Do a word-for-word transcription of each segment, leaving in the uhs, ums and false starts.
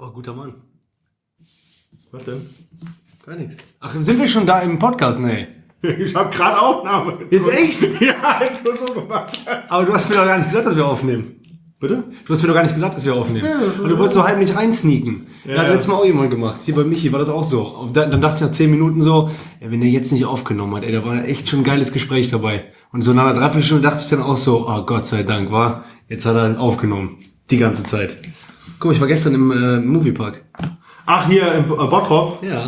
Oh, guter Mann. Was denn? Gar nichts. Ach, sind wir schon da im Podcast? Nee. Ich habe gerade Aufnahme. Jetzt echt? Ja, ich schon so gemacht. Aber du hast mir doch gar nicht gesagt, dass wir aufnehmen. Bitte? Du hast mir doch gar nicht gesagt, dass wir aufnehmen. Ja, und du wolltest so heimlich reinsneaken. Ja, das hat ja. letztes Mal auch jemand gemacht. Hier bei Michi war das auch so. Und dann, dann dachte ich nach zehn Minuten so, ey, wenn der jetzt nicht aufgenommen hat, ey, da war echt schon ein geiles Gespräch dabei. Und so nach einer Dreiviertelstunde dachte ich dann auch so, oh Gott sei Dank, war, jetzt hat er aufgenommen. Die ganze Zeit. Guck mal, ich war gestern im äh, Moviepark. Ach, hier im äh, Bottrop. Ja.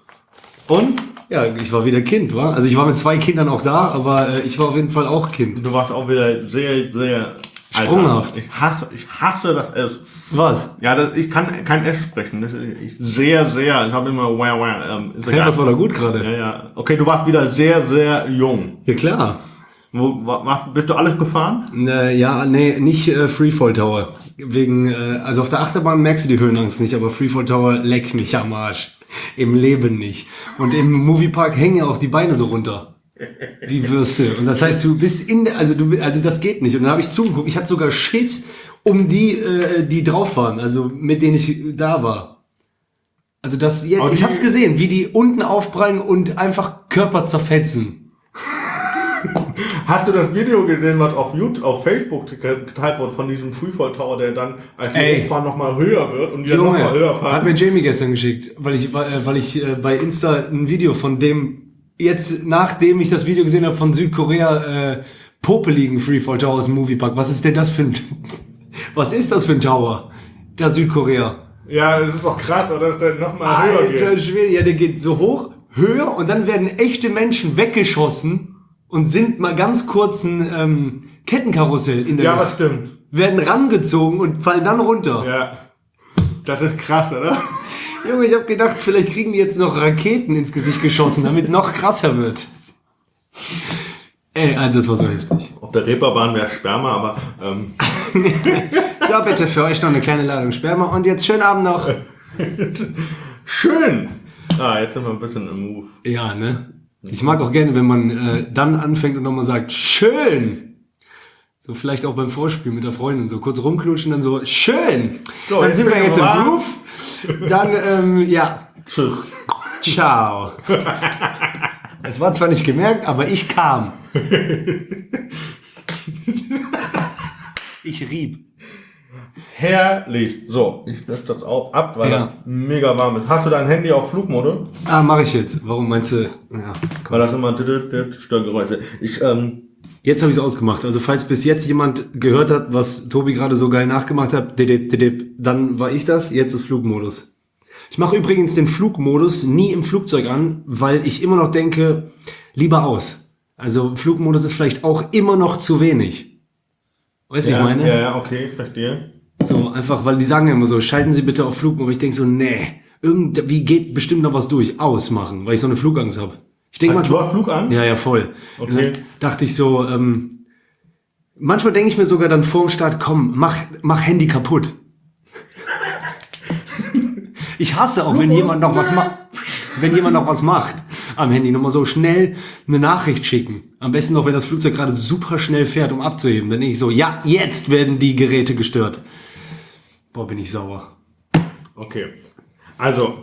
Und? Ja, ich war wieder Kind, war. Also ich war mit zwei Kindern auch da, aber äh, ich war auf jeden Fall auch Kind. Du warst auch wieder sehr, sehr... Sprunghaft. Alter, ich hasse, ich hasse das S. Was? Ja, das, ich kann kein S sprechen. Das ist ich, sehr, sehr. Ich habe immer wow, wow. Ähm, ist Ja, egal. was war da gut gerade? Ja, ja. Okay, du warst wieder sehr, sehr jung. Ja, klar. Wo, wa, bist du alles gefahren? Äh, ja, nee, nicht äh, Freefall Tower. Wegen, äh, also auf der Achterbahn merkst du die Höhenangst nicht, aber Freefall Tower leck mich am Arsch. Im Leben nicht. Und im Moviepark hängen ja auch die Beine so runter. Wie Würste. Und das heißt, du bist in der, also du, also das geht nicht. Und dann habe ich zugeguckt. Ich hatte sogar Schiss um die, äh, die drauf waren, also mit denen ich da war. Also das jetzt, Aber ich die- habe es gesehen, wie die unten aufprallen und einfach Körper zerfetzen. Hast du das Video gesehen, was auf YouTube, auf Facebook geteilt wurde von diesem Freefall Tower, der dann als die Ey. Hochfahren nochmal höher wird und die dann nochmal höher Junge, fahren? hat mir Jamie gestern geschickt, weil ich, äh, weil ich äh, bei Insta ein Video von dem, jetzt nachdem ich das Video gesehen habe von Südkorea, äh, popeligen Freefall Tower aus dem Moviepark. Was ist denn das für ein, was ist das für ein Tower? Da Südkorea. Ja, das ist doch krass, oder? Dass der nochmal höher Alter geht. Schwede, ja, der geht so hoch, höher und dann werden echte Menschen weggeschossen und sind mal ganz kurz ein ähm, Kettenkarussell in der Ja, das Luft. stimmt. Werden rangezogen und fallen dann runter. Ja. Das ist krass, oder? Junge, ich hab gedacht, vielleicht kriegen die jetzt noch Raketen ins Gesicht geschossen, damit noch krasser wird. Ey, also das war so heftig. Auf der Reeperbahn wäre Sperma, aber ähm, So, bitte für euch noch eine kleine Ladung Sperma und jetzt schönen Abend noch. schön. Ah, jetzt sind wir ein bisschen im Move. Ja, ne? Ich mag auch gerne, wenn man äh, dann anfängt und nochmal sagt, schön. So vielleicht auch beim Vorspiel mit der Freundin, so kurz rumklutschen, dann so, schön. So, Dann jetzt sind wir bin ich jetzt im warm. Groove. Dann, ähm, ja, Tschüss. ciao. Es war zwar nicht gemerkt, aber ich kam. Ich rieb. Herrlich. So, ich lösche das auch ab, weil Ja. das mega warm ist. Hast du dein Handy auf Flugmodus? Ah, mache ich jetzt. Warum meinst du? Ja, Weil das immer Störgeräusche. Ich, ähm, jetzt habe ich es ausgemacht. Also falls bis jetzt jemand gehört hat, was Tobi gerade so geil nachgemacht hat, didip, didip, dann war ich das. Jetzt ist Flugmodus. Ich mache übrigens den Flugmodus nie im Flugzeug an, weil ich immer noch denke, lieber aus. Also Flugmodus ist vielleicht auch immer noch zu wenig. Weißt du, wie ja, ich meine? ja, ja, okay, verstehe. So, einfach, weil die sagen ja immer so, schalten Sie bitte auf Flugmodus. Ich denke so, nee, irgendwie geht bestimmt noch was durch. Ausmachen, weil ich so eine Flugangst habe. Ich denke Du manchmal, hast Flug an? ja, ja, voll. Okay. Und dann dachte ich so, ähm, manchmal denke ich mir sogar dann vorm Start, komm, mach, mach Handy kaputt. Ich hasse auch, wenn jemand noch was macht, wenn jemand noch was macht am Handy, nochmal so schnell eine Nachricht schicken. Am besten noch, wenn das Flugzeug gerade super schnell fährt, um abzuheben. Dann denke ich so, ja, jetzt werden die Geräte gestört. Boah, bin ich sauer. Okay. Also,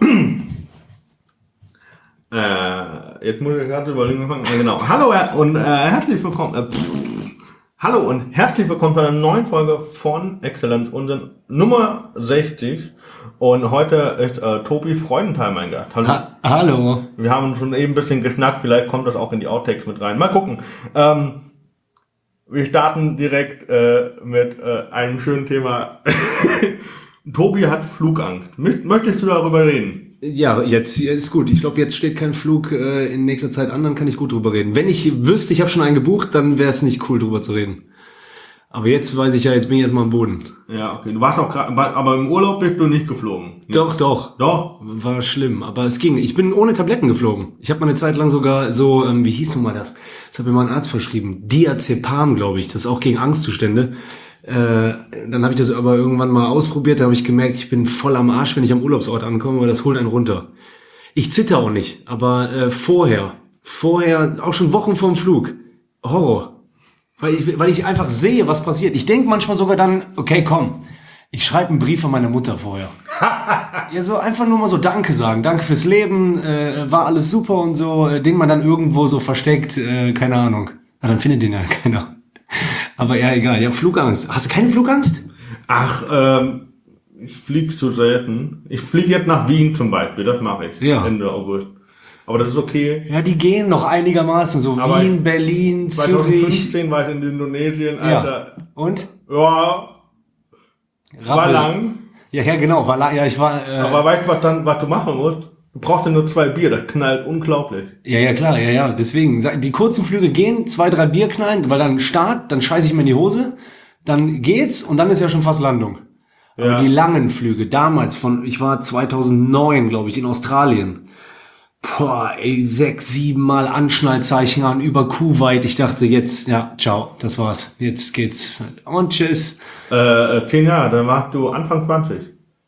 äh, jetzt muss ich gerade überlegen, fangen. Äh, genau. Hallo äh, und äh, herzlich willkommen. Äh, pff, hallo und herzlich willkommen zu einer neuen Folge von Exzellenz, unseren Nummer sechzig. Und heute ist äh, Tobi Freudenthal mein Gast. Hallo. Ha Hallo. Wir haben schon eben ein bisschen geschnackt, vielleicht kommt das auch in die Outtakes mit rein. Mal gucken. Ähm, wir starten direkt äh, mit äh, einem schönen Thema. Tobi hat Flugangst. Möcht- Möchtest du darüber reden? Ja, jetzt ist gut. Ich glaube, jetzt steht kein Flug äh, in nächster Zeit an, dann kann ich gut drüber reden. Wenn ich wüsste, ich habe schon einen gebucht, dann wäre es nicht cool, drüber zu reden. Aber jetzt weiß ich ja, jetzt bin ich erstmal am Boden. Ja, okay. Du warst auch gerade, aber im Urlaub bist du nicht geflogen. Doch, doch. Doch? War schlimm, aber es ging. Ich bin ohne Tabletten geflogen. Ich habe mal eine Zeit lang sogar so, ähm, wie hieß nun mal das? Das hat mir mal ein Arzt verschrieben. Diazepam, glaube ich. Das ist auch gegen Angstzustände. Äh, dann habe ich das aber irgendwann mal ausprobiert. Da habe ich gemerkt, ich bin voll am Arsch, wenn ich am Urlaubsort ankomme, weil das holt einen runter. Ich zitter auch nicht, aber äh, vorher, vorher, auch schon Wochen vorm Flug, Horror. Weil ich, weil ich einfach sehe, was passiert. Ich denke manchmal sogar dann, okay, komm, ich schreibe einen Brief an meine Mutter vorher. Ja, so einfach nur mal so Danke sagen. Danke fürs Leben, äh, war alles super und so, äh, den man dann irgendwo so versteckt, äh, keine Ahnung. Na, dann findet den ja keiner. Aber ja, egal. Ja, Flugangst. Hast du keine Flugangst? Ach, ähm, ich fliege zu selten. Ich fliege jetzt nach Wien zum Beispiel, das mache ich. Ja. Ende August. Aber das ist okay. Ja, die gehen noch einigermaßen. So Aber Wien, Berlin, Zürich. zwanzig fünfzehn war ich in Indonesien, Alter. Ja. Und? Ja, war Rappel. lang. Ja, ja, genau. War lang. Ja, ich war. Äh, Aber weißt du, was, dann, was du machen musst? Du brauchst ja nur zwei Bier, das knallt unglaublich. Ja, ja, klar, ja, ja. Deswegen, die kurzen Flüge gehen, zwei, drei Bier knallen, weil dann Start, dann scheiße ich mir in die Hose, dann geht's und dann ist ja schon fast Landung. Aber Ja. die langen Flüge, damals von, ich war zweitausendneun, glaube ich, in Australien. Boah, ey, sechs, sieben Mal Anschnallzeichen an, über Kuwait. Ich dachte, jetzt, ja, ciao, das war's. Jetzt geht's. Und tschüss. Äh, zehn Jahre, dann warst du Anfang zwanzig.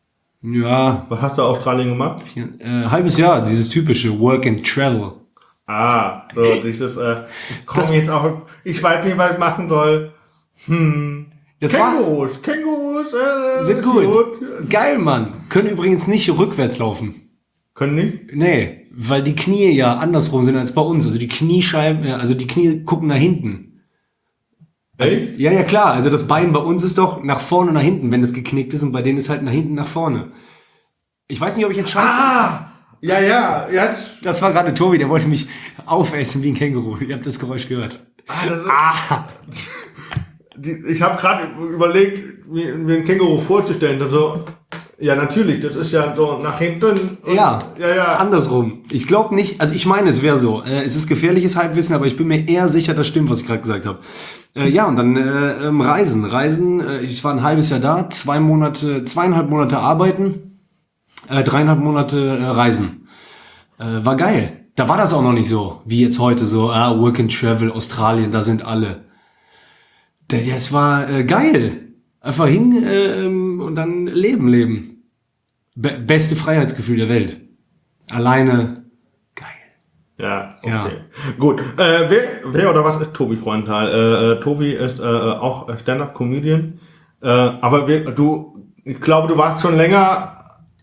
Ja, Was hast du in Australien gemacht? äh, halbes Jahr, dieses typische Work and Travel. Ah, so, dieses, äh, ich komm Das- jetzt auch, ich weiß nicht, was ich machen soll. Hm. Das war, Kängurus, Kängurus, äh, sind gut. Geil, Mann. Können übrigens nicht rückwärts laufen. Können nicht? Nee, weil die Knie ja andersrum sind als bei uns. Also die Kniescheiben, äh, also die Knie gucken nach hinten. Also, Echt? ja, ja, klar. Also das Bein bei uns ist doch nach vorne und nach hinten, wenn es geknickt ist, und bei denen ist halt nach hinten nach vorne. Ich weiß nicht, ob ich jetzt scheiße... Ah! Ja, ja, jetzt. Das war gerade Tobi, der wollte mich aufessen wie ein Känguru. Ihr habt das Geräusch gehört. Ah, das ist, Ah! die, ich habe gerade überlegt, mir, mir ein Känguru vorzustellen. Also, ja, natürlich, das ist ja so nach hinten. und- Ja, Ja, ja. andersrum. Ich glaube nicht, also ich meine, es wäre so. Äh, es ist gefährliches Halbwissen, aber ich bin mir eher sicher, das stimmt, was ich gerade gesagt habe. Äh, ja, und dann äh, ähm, Reisen. Reisen, äh, ich war ein halbes Jahr da, zwei Monate, zweieinhalb Monate arbeiten, äh, dreieinhalb Monate äh, reisen. Äh, war geil. Da war das auch noch nicht so, wie jetzt heute, so, ah, Work and Travel, Australien, da sind alle. Da- Das war äh, geil. Einfach hin äh, ähm, und dann leben, leben. Be- beste Freiheitsgefühl der Welt. Alleine. Geil. Ja, okay. Ja. Gut. Äh, wer, wer oder was ist Tobi Freundtal? Äh, äh, Tobi ist äh, auch Stand-Up-Comedian. Äh, aber wir, du, ich glaube, du warst schon länger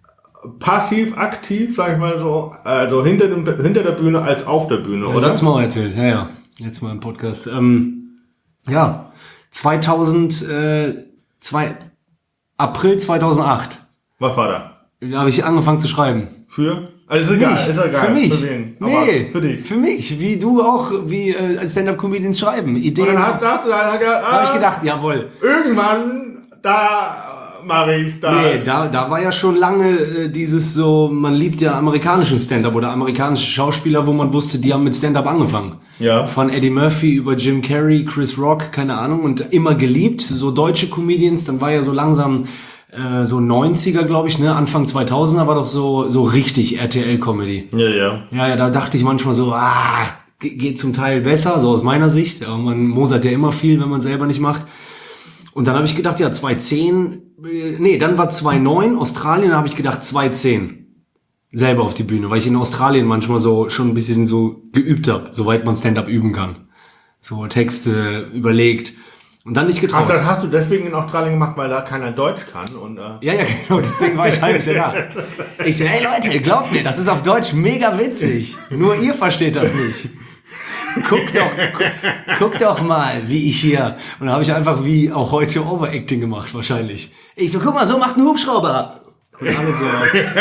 passiv aktiv, sag ich mal so, also hinter, dem, hinter der Bühne als auf der Bühne, Oder? oder? Letztes Mal erzählt, ja, ja. Jetzt mal im Podcast. Ähm, ja, zweitausend, äh, zwei, April zweitausendacht, Was war da? da habe ich angefangen zu schreiben. Für? Also ist egal, Mich, ist egal. für mich. Für wen? Aber Nee, für dich. Für mich, wie du auch, wie äh, als Stand-Up-Comedians schreiben. Ideen. Und dann Da hat, hat, hat, hat, hat, habe ich gedacht, jawohl. irgendwann, da mache ich da. Nee, da, da war ja schon lange äh, dieses so, man liebt ja amerikanischen Stand-Up oder amerikanische Schauspieler, wo man wusste, die haben mit Stand-Up angefangen. Ja. Von Eddie Murphy über Jim Carrey, Chris Rock, keine Ahnung, und immer geliebt, so deutsche Comedians, dann war ja so langsam äh, so neunziger, glaube ich, ne, Anfang zweitausender war doch so, so richtig R T L-Comedy. Ja, ja. Ja, ja, da dachte ich manchmal so, ah, ge- geht zum Teil besser, so aus meiner Sicht, aber man mosert ja immer viel, wenn man selber nicht macht. Und dann habe ich gedacht, ja, zweitausendzehn, äh, nee, dann war zweitausendneun, Australien, habe ich gedacht, zweitausendzehn. Selber auf die Bühne, weil ich in Australien manchmal so schon ein bisschen so geübt habe, soweit man Stand-up üben kann. So Texte überlegt und dann nicht Ach, getraut. das hast du deswegen in Australien gemacht, weil da keiner Deutsch kann. Und, äh, Ja, ja, genau, deswegen war ich ein halbes Jahr da. Ich so, hey Leute, glaubt mir, das ist auf Deutsch mega witzig. Nur ihr versteht das nicht. Guckt doch, gu guck doch mal, wie ich hier. Und dann habe ich einfach wie auch heute Overacting gemacht, wahrscheinlich. Ich so, guck mal, so macht ein Hubschrauber. Und alle so.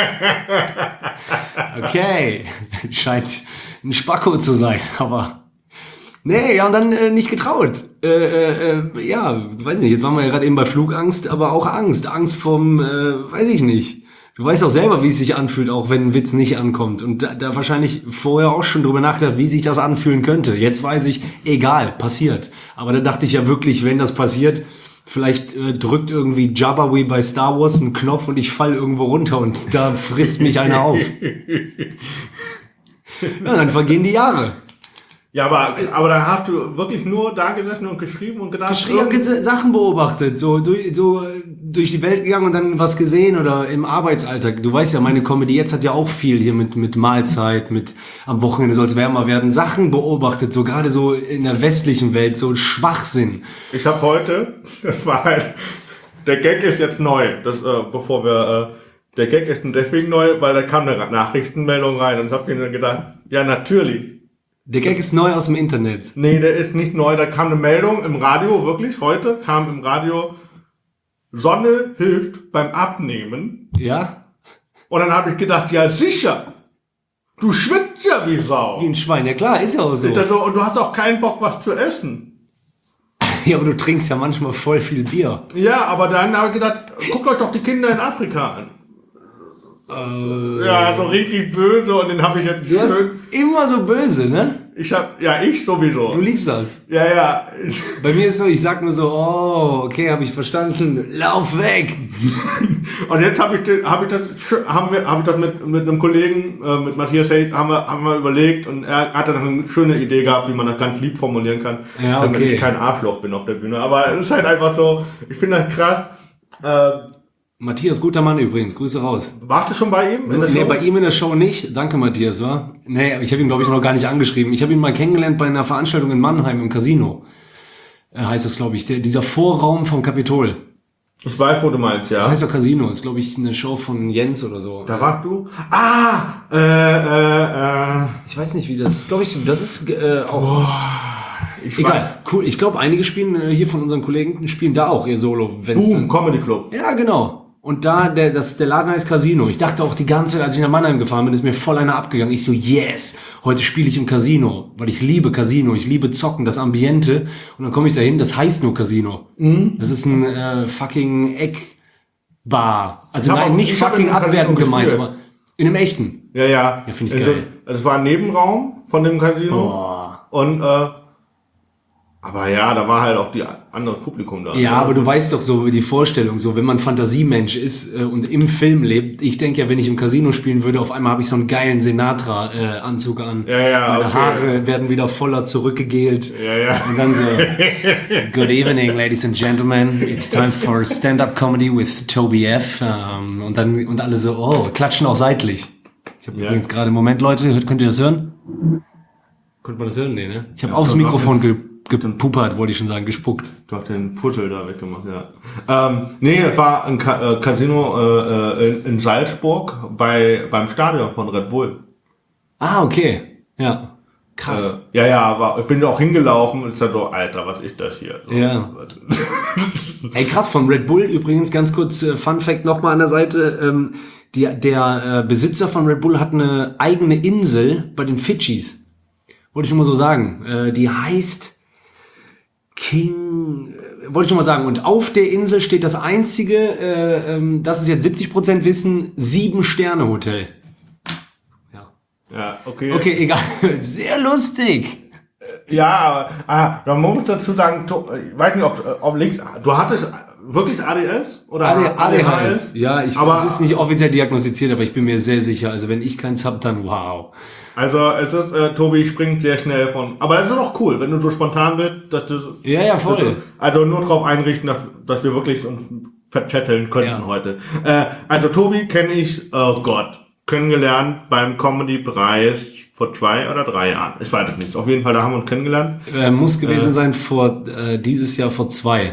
Okay, scheint ein Spacko zu sein, aber. Nee, ja, und dann äh, nicht getraut. Äh, äh, äh, ja, weiß nicht, jetzt waren wir ja gerade eben bei Flugangst, aber auch Angst. Angst vom, äh, weiß ich nicht. Du weißt auch selber, wie es sich anfühlt, auch wenn ein Witz nicht ankommt. Und da, da wahrscheinlich vorher auch schon drüber nachgedacht, wie sich das anfühlen könnte. Jetzt weiß ich, egal, passiert. Aber da dachte ich ja wirklich, wenn das passiert, vielleicht äh, drückt irgendwie Jabba wie bei Star Wars einen Knopf und ich fall irgendwo runter und da frisst mich einer auf. Ja, dann vergehen die Jahre. ja, aber, aber dann hast du wirklich nur da gesessen und geschrieben und gedacht, Ich habe Sachen beobachtet, so durch, so durch die Welt gegangen und dann was gesehen oder im Arbeitsalltag. Du weißt ja, meine Comedy jetzt hat ja auch viel hier mit mit Mahlzeit, mit am Wochenende soll es wärmer werden. Sachen beobachtet, so gerade so in der westlichen Welt, so Schwachsinn. ich habe heute, das war halt, der Gag ist jetzt neu, das, äh, bevor wir, der Gag ist deswegen neu, weil da kam eine Nachrichtenmeldung rein und ich habe mir gedacht, ja natürlich. Der Gag ist neu aus dem Internet. Nee, der ist nicht neu, da kam eine Meldung im Radio, wirklich, heute kam im Radio, Sonne hilft beim Abnehmen. Ja? Und dann habe ich gedacht, ja sicher, du schwitzt ja wie Sau. Wie ein Schwein, ja klar, ist ja auch so. Und du hast auch keinen Bock, was zu essen. Ja, aber du trinkst ja manchmal voll viel Bier. Ja, aber dann habe ich gedacht, guckt euch doch die Kinder in Afrika an. Äh, Ja, so richtig böse und den habe ich jetzt Du hast schön... immer so böse, ne? Ich hab, ja, ich sowieso. Du liebst das. Ja, ja. Bei mir ist so, ich sag nur so, oh, okay, habe ich verstanden, lauf weg. Und jetzt habe ich, den- hab ich das, haben wir, hab ich das mit, mit einem Kollegen, äh, mit Matthias Held, haben wir, haben wir überlegt und er hat dann eine schöne Idee gehabt, wie man das ganz lieb formulieren kann, Ja, damit okay. ich kein Arschloch bin auf der Bühne. Aber es ist halt einfach so, ich finde das krass. Äh, Matthias, guter Mann übrigens, Grüße raus. warst du schon bei ihm in der Nee, Show? bei ihm in der Show nicht. Danke, Matthias, wa? Nee, aber ich habe ihn, glaube ich, noch gar nicht angeschrieben. Ich habe ihn mal kennengelernt bei einer Veranstaltung in Mannheim im Casino. Äh, heißt das, glaube ich, der, dieser Vorraum vom Kapitol. Ich weiß, wo du meinst, ja. Das heißt doch Casino, ist, glaube ich, eine Show von Jens oder so. Da warst du? Ah! Äh, äh, äh. Ich weiß nicht, wie das ist, glaube ich, das ist äh, auch... Ich Egal, cool. Ich glaube, einige spielen äh, hier von unseren Kollegen, spielen da auch ihr Solo. Wenn's Boom, dann, Comedy Club. ja, genau. Und da, der, das, der Laden heißt Casino. Ich dachte auch die ganze Zeit, als ich nach Mannheim gefahren bin, ist mir voll einer abgegangen. Ich so, yes, heute spiele ich im Casino. Weil ich liebe Casino, ich liebe Zocken, das Ambiente. Und dann komme ich da hin, das heißt nur Casino. Mhm. Das ist ein äh, fucking Eckbar. Also Ich hab nein, auch- nicht ich hab fucking im Casino abwertend gemeint, gespielt. aber in einem echten. Ja, ja. Ja, find ich Also, geil. Das war ein Nebenraum von dem Casino. Boah. Und, äh, aber ja, da war halt auch die andere Publikum da. Ja, aber du weißt doch so die Vorstellung, so wenn man Fantasiemensch ist äh, und im Film lebt. Ich denke ja, wenn ich im Casino spielen würde, auf einmal habe ich so einen geilen Sinatra-Anzug an. Ja, ja, Meine okay. Haare werden wieder voller zurückgegelt. Ja, ja. Und dann so, good evening, ladies and gentlemen. It's time for Stand-Up Comedy with Toby F. Ähm, und dann und alle so, oh, klatschen auch seitlich. Ich habe Ja. übrigens gerade, Moment, Leute, hört- könnt ihr das hören? Könnt man das hören? Nee, ne? Ich habe Ja, aufs doch, Mikrofon doch. ge gepuppert, wollte ich schon sagen, gespuckt. Du hast den Fussel da weggemacht, ja. Ähm, nee, es war ein Ka äh, Casino äh, äh, in, in Salzburg bei, beim Stadion von Red Bull. Ah, okay. Ja. Krass. Äh, ja, ja, aber ich bin auch hingelaufen und ich dachte so, Alter, was ist das hier? So, Ja. Ey, krass, von Red Bull übrigens, ganz kurz, äh, Fun Fact nochmal an der Seite, ähm, die, der äh, Besitzer von Red Bull hat eine eigene Insel bei den Fidschis. Wollte ich nur mal so sagen. Äh, die heißt King, äh, wollte ich nur mal sagen. Und auf der Insel steht das einzige, äh, ähm, das ist jetzt siebzig Prozent Wissen, Sieben-Sterne-Hotel. Ja. Ja, okay. Okay, egal. Sehr lustig. Ja, aber ah, man muss dazu sagen, du, ich weiß nicht, ob, ob links, du hattest wirklich A D S? Oder A D H S. Ja, ich, aber es ist nicht offiziell diagnostiziert, aber ich bin mir sehr sicher. Also wenn ich keins hab, dann wow. Also es ist, äh, Tobi springt sehr schnell von. Aber es ist auch cool, wenn du so spontan bist, dass du. Ja, ja, voll. Das ist, also nur darauf einrichten, dass, dass wir wirklich uns verchatteln könnten Ja. heute. Äh, also Tobi kenne ich, oh Gott, kennengelernt beim Comedy-Preis vor zwei oder drei Jahren. Ich weiß es nicht. Auf jeden Fall, da haben wir uns kennengelernt. Äh, muss gewesen Äh. sein vor äh, dieses Jahr vor zwei.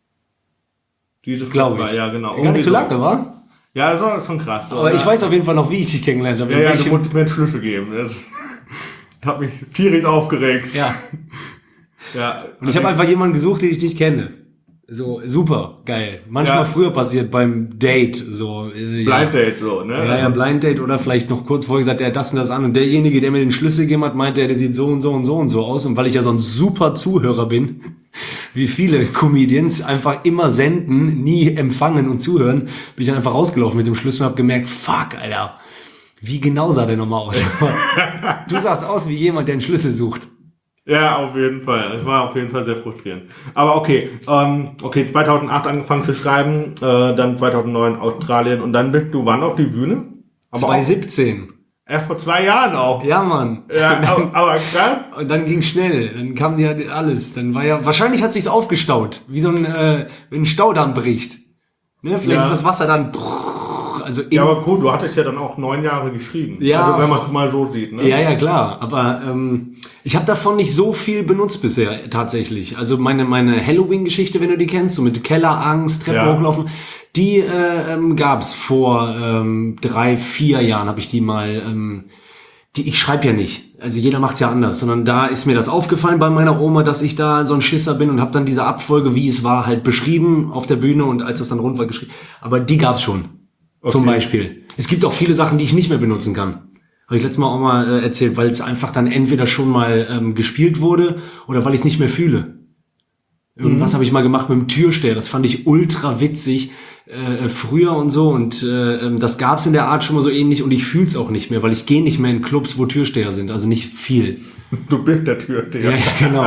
Diese Glaube ich. Ja, genau. Gar nicht so Irgendwie lange, war? Ja, das war schon krass. So, Aber ne? ich weiß auf jeden Fall noch, wie ich dich kennengelernt habe. Ja, In ja, du welchem- musst mir einen Schlüssel geben. Ich habe mich tierisch aufgeregt. ja. Ja. Und ich habe einfach jemanden gesucht, den ich nicht kenne. So, super, geil. Manchmal Ja. früher passiert beim Date, so. Äh, ja. Blind Date so, ne? Ja, ja, Blind Date oder vielleicht noch kurz vorher gesagt, der hat das und das an. Und derjenige, der mir den Schlüssel gegeben hat, meinte, der sieht so und so und so und so aus. Und weil ich ja so ein super Zuhörer bin, wie viele Comedians einfach immer senden, nie empfangen und zuhören, bin ich dann einfach rausgelaufen mit dem Schlüssel und hab gemerkt, fuck, Alter, wie genau sah der nochmal aus? Du sahst aus wie jemand, der einen Schlüssel sucht. Ja, auf jeden Fall. Es war auf jeden Fall sehr frustrierend. Aber okay, ähm, okay, zweitausendacht angefangen zu schreiben, äh, dann zweitausendneun Australien und dann bist du wann auf die Bühne? Aber auch zwanzig siebzehn. erst vor zwei Jahren auch. Ja, Mann. Ja, aber, aber krass. Und dann ging schnell, dann kam die halt alles. Dann war ja, wahrscheinlich hat sich's aufgestaut, wie so ein, äh, wenn ein Staudamm bricht. Ne, vielleicht Ja. ist das Wasser dann, also im, Ja, aber cool, du hattest ja dann auch neun Jahre geschrieben. Ja. Also wenn man es mal so sieht, ne? ja, ja, klar. Aber ähm, ich habe davon nicht so viel benutzt bisher tatsächlich. Also meine meine Halloween-Geschichte, wenn du die kennst, so mit Kellerangst, Treppen Ja. hochlaufen, Die äh, ähm, gab's vor ähm, drei, vier Jahren, habe ich die mal... Ähm, die, ich schreibe ja nicht, also jeder macht's ja anders, sondern da ist mir das aufgefallen bei meiner Oma, dass ich da so ein Schisser bin und habe dann diese Abfolge, wie es war, halt beschrieben auf der Bühne und als es dann rund war geschrieben. Aber die gab's schon, okay. Zum Beispiel. Es gibt auch viele Sachen, die ich nicht mehr benutzen kann. Habe ich letztes Mal auch mal äh, erzählt, weil es einfach dann entweder schon mal ähm, gespielt wurde oder weil ich es nicht mehr fühle. Irgendwas mhm. habe ich mal gemacht mit dem Türsteher, das fand ich ultra witzig äh, früher und so und äh, das gab's in der Art schon mal so ähnlich und ich fühl's auch nicht mehr, weil ich gehe nicht mehr in Clubs, wo Türsteher sind, also nicht viel. Du bist der Türsteher. Ja, genau.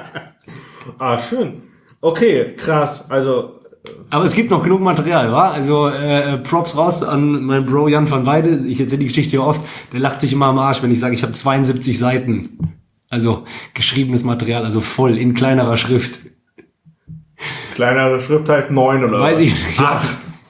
Ah, schön. Okay, krass, also... Aber es gibt noch genug Material, wa? Also äh, Props raus an meinen Bro Jan van Weide, ich erzähle die Geschichte hier oft, der lacht sich immer am Arsch, wenn ich sage, ich habe zweiundsiebzig Seiten. Also geschriebenes Material, also voll, in kleinerer Schrift. Kleinere Schrift halt neun oder Weiß was? ich nicht. Ja.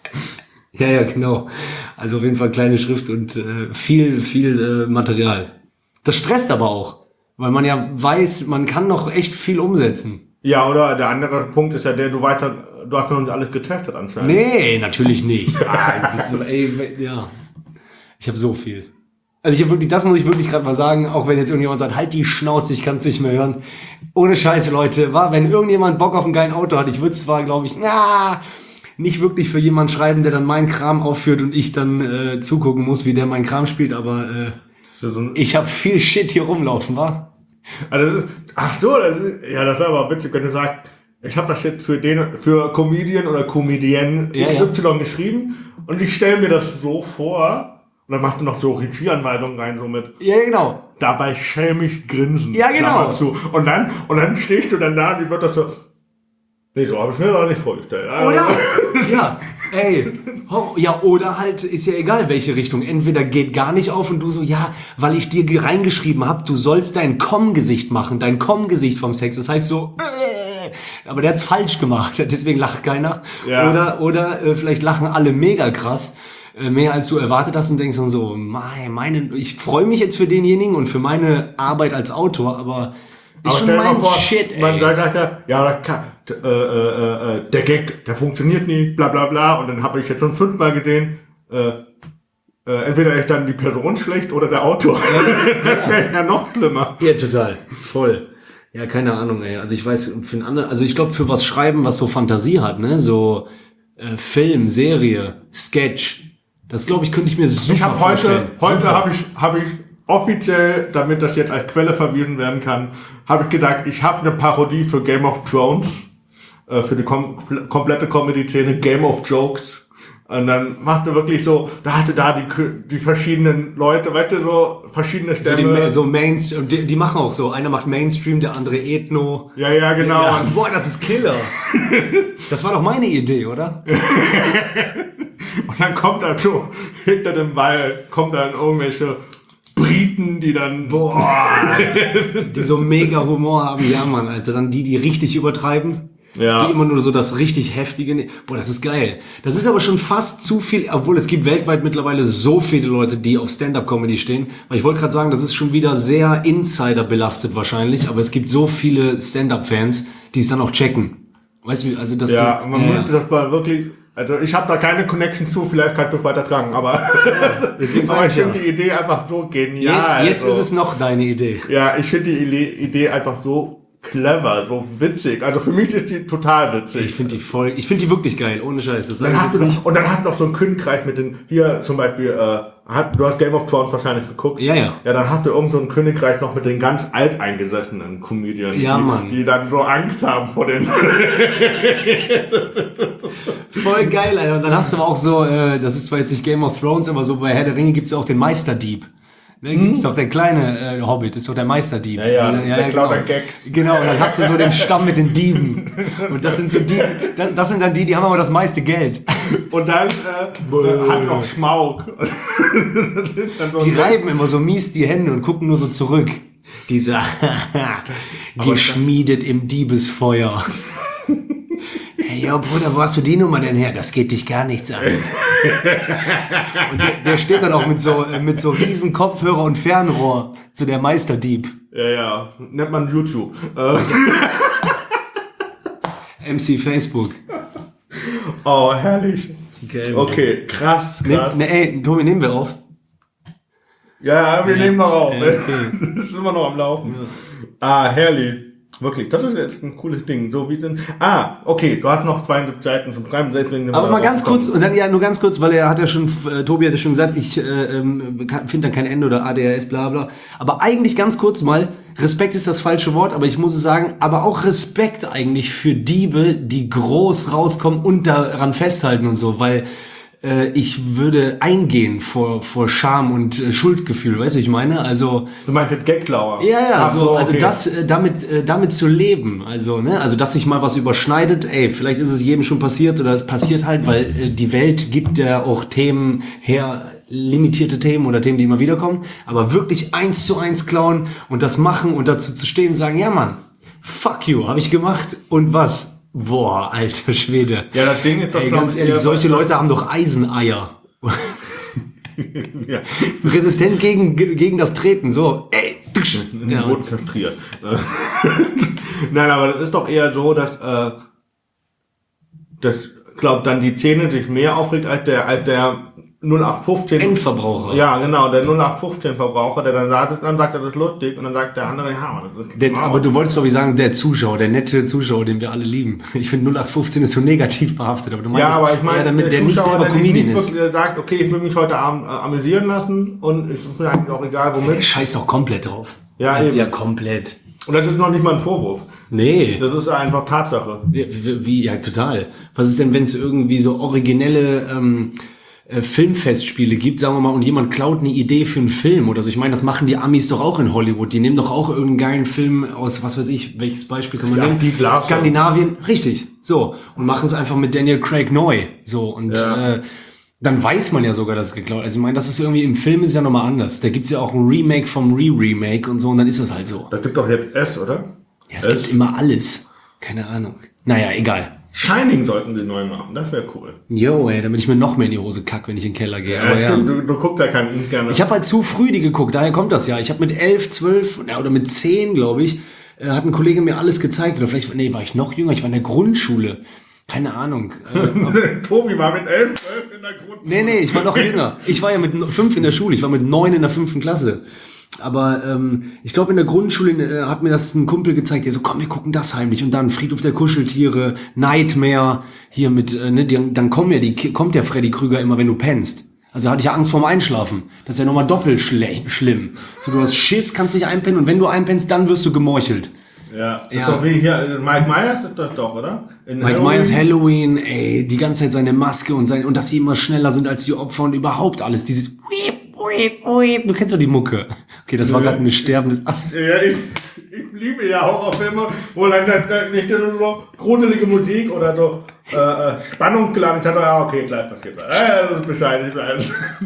ja, ja, genau. Also auf jeden Fall kleine Schrift und äh, viel, viel äh, Material. Das stresst aber auch, weil man ja weiß, man kann noch echt viel umsetzen. Ja, oder der andere Punkt ist ja der, du weißt, du hast noch nicht alles getestet anscheinend. Nee, natürlich nicht. Ah, bist so, ey, ja. Ich habe so viel. Also ich habe wirklich, das muss ich wirklich gerade mal sagen, auch wenn jetzt irgendjemand sagt, halt die Schnauze, ich kann es nicht mehr hören. Ohne Scheiße, Leute, war, wenn irgendjemand Bock auf einen geilen Auto hat, ich würde zwar, glaube ich, na, nicht wirklich für jemanden schreiben, der dann meinen Kram aufführt und ich dann äh, zugucken muss, wie der meinen Kram spielt, aber äh, ich habe viel Shit hier rumlaufen, wa? Also das ist, ach so, das ist, ja, das wäre aber witzig, wenn du sagst, ich habe das jetzt für den, für Comedian oder Comedienne ja, X Y ja. geschrieben und ich stelle mir das so vor. Und dann macht er noch so Regieanweisungen rein, so mit. Ja, genau. Dabei schelmisch grinsen. Ja, genau. Zu. Und dann, und dann stehst du dann da und die wird das so. Nee, so habe ich mir das auch nicht vorgestellt. Oder? Ja, ey. Ja, oder halt, ist ja egal, welche Richtung. Entweder geht gar nicht auf und du so, ja, weil ich dir reingeschrieben habe, du sollst dein Komm-Gesicht machen, dein Komm-Gesicht vom Sex. Das heißt so, äh, aber der hat's falsch gemacht, deswegen lacht keiner. Ja. Oder, oder äh, vielleicht lachen alle mega krass. Mehr als du erwartet hast und denkst dann so, mein, meine, ich freue mich jetzt für denjenigen und für meine Arbeit als Autor, aber ist aber schon mein vor, Shit, ey. Man sagt ja, ja, kann, äh, äh, äh, der Gag, der funktioniert nie, bla bla bla, und dann habe ich jetzt schon fünfmal gesehen, äh, äh, entweder ist dann die Person schlecht oder der Autor. Ja, das wäre ja noch schlimmer. Ja, total, voll. Ja, keine Ahnung, ey. Also ich weiß, für einen anderen, also ich glaube, für was schreiben, was so Fantasie hat, ne, so äh, Film, Serie, Sketch. Das, glaube ich, könnte ich mir super ich hab vorstellen. Heute, heute habe ich, hab ich offiziell, damit das jetzt als Quelle verwiesen werden kann, habe ich gedacht, ich habe eine Parodie für Game of Thrones, äh, für die kom komplette Comedy-Szene, Game of Jokes. Und dann macht er wirklich so, da hatte da die, die verschiedenen Leute, weißt du, so verschiedene Stämme. So, die, so Mainstream, die, die machen auch so, einer macht Mainstream, der andere Ethno. Ja, ja, genau. Ja, boah, das ist Killer. Das war doch meine Idee, oder? Und dann kommt da so, hinter dem Wall, kommt dann irgendwelche Briten, die dann... Boah, die so mega Humor haben. Ja, Mann, Alter. Dann die, die richtig übertreiben. Ja. Die immer nur so das richtig Heftige... Ne Boah, das ist geil. Das ist aber schon fast zu viel, obwohl es gibt weltweit mittlerweile so viele Leute, die auf Stand-Up-Comedy stehen. Weil ich wollte gerade sagen, das ist schon wieder sehr Insider belastet wahrscheinlich, aber es gibt so viele Stand-Up-Fans, die es dann auch checken. Weißt du, also das... Ja, die, man ja, muss das mal wirklich... Also ich habe da keine Connection zu, vielleicht kannst du weiter tragen, aber, ja, deswegen aber ich finde ja. die Idee einfach so genial. Jetzt, jetzt also. ist es noch deine Idee. Ja, ich finde die Idee einfach so clever, so witzig. Also für mich ist die total witzig. Ich finde die voll, ich finde die wirklich geil, ohne Scheiß. Das dann hat noch, und dann hat noch so ein Königreich mit den, hier zum Beispiel, äh, hat, du hast Game of Thrones wahrscheinlich geguckt. Ja, ja. Ja, dann hatte irgend so ein Königreich noch mit den ganz alteingesessenen Comedians, ja, die, Mann. die dann so Angst haben vor den... Voll geil, Alter. Und dann hast du aber auch so, äh, das ist zwar jetzt nicht Game of Thrones, aber so bei Herr der Ringe gibt's auch den Meisterdieb. Ne, gibt's hm? doch der kleine äh, Hobbit, ist doch der Meisterdieb. Ja, ja, also, ja, der ja klaut genau. ein Gag. Genau, und dann hast du so den Stamm mit den Dieben. Und das sind so die, das sind dann die, die haben aber das meiste Geld. Und dann äh, hat noch Schmauk. Die reiben immer so mies die Hände und gucken nur so zurück. Dieser geschmiedet im Diebesfeuer. Hey, yo, Bruder, wo hast du die Nummer denn her? Das geht dich gar nichts an. Und der, der steht dann auch mit so, mit so riesen Kopfhörer und Fernrohr, so der Meisterdieb. Ja, ja, nennt man YouTube. M C Facebook. Oh, herrlich. Die gelben. Okay, krass, krass. Nehm, ne, ey, Tobi, nehmen wir auf. Ja, wir Ja. nehmen noch auf. Ja, okay. Das ist immer noch am Laufen. Ah, herrlich. Wirklich, das ist jetzt ein cooles Ding. So wie denn. Ah, okay, du hast noch zweiundsiebzig Seiten zum Schreiben, deswegen. sind wir Aber mal darauf ganz gekommen. kurz, und dann ja nur ganz kurz, weil er hat ja schon, äh, Tobi hat ja schon gesagt, ich äh, ähm, finde da kein Ende oder A D H S, bla bla. Aber eigentlich ganz kurz mal, Respekt ist das falsche Wort, aber ich muss es sagen, aber auch Respekt eigentlich für Diebe, die groß rauskommen und daran festhalten und so, weil äh, ich würde eingehen vor, vor Scham und äh, Schuldgefühl, weißt du, wie ich meine? Also Du meinst jetzt Gagklauer? ja, ja, Ach so, also okay. das, äh, damit, äh, damit zu leben, also, ne, also, dass sich mal was überschneidet, ey, vielleicht ist es jedem schon passiert oder es passiert halt, weil äh, die Welt gibt ja auch Themen her, limitierte Themen oder Themen, die immer wieder kommen, aber wirklich eins zu eins klauen und das machen und dazu zu stehen und sagen, ja, Mann, fuck you, habe ich gemacht und was? Boah, alter Schwede. Ja, das Ding ist doch, Ey, glaub ganz ich, ehrlich, eher- solche Leute haben doch Eiseneier. Ja. Resistent gegen, gegen das Treten, so, ey, tsch. Die Ja. wurden kastriert. Nein, aber das ist doch eher so, dass, äh, dass, glaub, dann die Szene sich mehr aufregt als der, als der null acht fünfzehn. Endverbraucher. Ja, genau, der null acht fünfzehn Verbraucher, der dann sagt, dann sagt er, das ist lustig, und dann sagt der andere, ja, das ist Der, genau. aber du wolltest, glaube ich, sagen, der Zuschauer, der nette Zuschauer, den wir alle lieben. Ich finde null acht fünfzehn ist so negativ behaftet, aber du meinst Ja, aber ich meine, eher damit, der nicht Zuschauer, selber der nicht Comedian wirklich, ist. der sagt, okay, ich will mich heute Abend äh, amüsieren lassen und es ist mir eigentlich auch egal, Der womit. scheißt doch komplett drauf. Ja, also, eben. ja, komplett. Und das ist noch nicht mal ein Vorwurf. Nee. Das ist einfach Tatsache. Ja, wie, wie- ja, total. Was ist denn, wenn es irgendwie so originelle ähm, äh, Filmfestspiele gibt, sagen wir mal, und jemand klaut eine Idee für einen Film oder so? Ich meine, das machen die Amis doch auch in Hollywood. Die nehmen doch auch irgendeinen geilen Film aus, was weiß ich, welches Beispiel kann man Ja, nehmen? die Glas- Skandinavien, richtig. So. Und machen es einfach mit Daniel Craig neu. So. Und Ja. äh, dann weiß man ja sogar, dass es geklaut ist. Also ich meine, das ist irgendwie, im Film ist es ja nochmal anders. Da gibt's ja auch ein Remake vom Re-Remake und so, und dann ist das halt so. Da gibt doch jetzt S, oder? Ja, es gibt immer alles. Keine Ahnung. Naja, egal. Shining sollten sie neu machen, das wäre cool. Jo, ey, damit ich mir noch mehr in die Hose kack, wenn ich in den Keller gehe. Aber Ja, ja. stimmt, du, du guckst ja keinen nicht gerne. Ich habe halt zu früh die geguckt, daher kommt das ja. Ich habe mit elf, zwölf ja, oder mit zehn, glaube ich, äh, hat ein Kollege mir alles gezeigt. Oder vielleicht, nee, war ich noch jünger, ich war in der Grundschule. Keine Ahnung. Äh, Tobi war mit elf, zwölf in der Grundschule. nee, nee, ich war noch jünger. Ich war ja mit fünf in der Schule, ich war mit neun in der fünften Klasse. Aber ähm, ich glaube, in der Grundschule äh, hat mir das ein Kumpel gezeigt, der so, komm, wir gucken das heimlich. Und dann Friedhof der Kuscheltiere, Nightmare, hier mit, äh, ne, die, dann kommen ja die, kommt der Freddy Krüger immer, wenn du pennst. Also hatte ich ja Angst vorm Einschlafen. Das ist ja nochmal doppelt schle- schlimm. So, du hast Schiss, kannst nicht einpennen, und wenn du einpennst, dann wirst du gemorchelt. Ja, das Ja. ist doch wie hier, äh, Mike Myers ist das doch, oder? In Mike Halloween. Myers Halloween, ey, die ganze Zeit seine Maske und sein, und dass sie immer schneller sind als die Opfer und überhaupt alles. Dieses Wiep, Wiep, Wiep. Du kennst doch die Mucke. Okay, das war Nö. gerade ein sterbendes Ast. Ja, ich, ich liebe ja Horrorfilme, wo dann da- da nicht nur so gruselige Musik oder so äh, äh, Spannung geladen. Ich dachte, ja, okay, gleich passiert was. Ja, das ist Bescheid, ich weiß.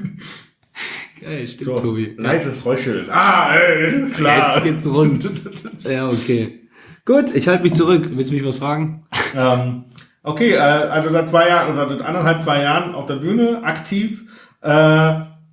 Geil, stimmt, So, Tobi. leises Röcheln. Ah, ey, klar. Jetzt geht's rund. Ja, okay. Gut, ich halte mich zurück. Willst du mich was fragen? Ähm, okay, äh, also seit zwei Jahren oder seit anderthalb, zwei Jahren auf der Bühne, aktiv. Äh,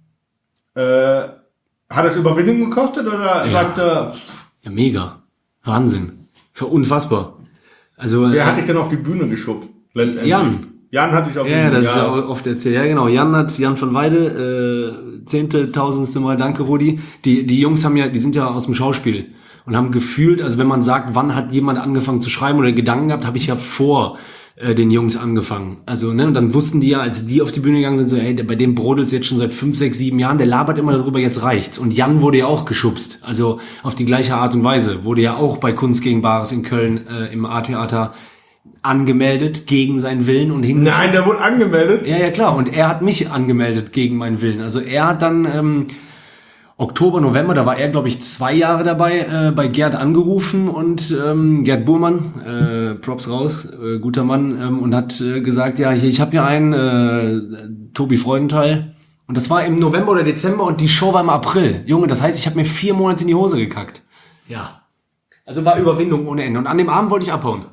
äh, hat es Überwindung gekostet oder Ja. sagt er, Ja, mega. Wahnsinn. Für unfassbar. Also, wer äh, hat dich denn auf die Bühne geschubbt? letztendlich? Jan. Jan hat dich auf die ja, Bühne das ist ja oft erzählt. Ja, genau. Jan hat, Jan von Weide, äh, zehnte, tausendste Mal, danke, Rudi. Die, die Jungs haben ja, die sind ja aus dem Schauspiel und haben gefühlt, also wenn man sagt, wann hat jemand angefangen zu schreiben oder Gedanken gehabt, habe ich ja vor äh, den Jungs angefangen. Also, ne, und dann wussten die ja, als die auf die Bühne gegangen sind, so, hey, der, bei dem brodelt's jetzt schon seit fünf, sechs, sieben Jahren, der labert immer darüber, jetzt reicht's. Und Jan wurde ja auch geschubst. Also, auf die gleiche Art und Weise. Wurde ja auch bei Kunst gegen Bares in Köln, äh, im A-Theater angemeldet, gegen seinen Willen und hing. Nein, der wurde angemeldet. Ja, ja, klar. Und er hat mich angemeldet gegen meinen Willen. Also er hat dann ähm, Oktober, November, da war er, glaube ich, zwei Jahre dabei, äh, bei Gerd angerufen und ähm, Gerd Burmann, äh, Props raus, äh, guter Mann, ähm, und hat äh, gesagt, ja, hier, ich habe hier einen, äh, Tobi Freudenthal. Und das war im November oder Dezember und die Show war im April. Junge, das heißt, ich habe mir vier Monate in die Hose gekackt. Ja. Also war Überwindung ohne Ende. Und an dem Abend wollte ich abhauen.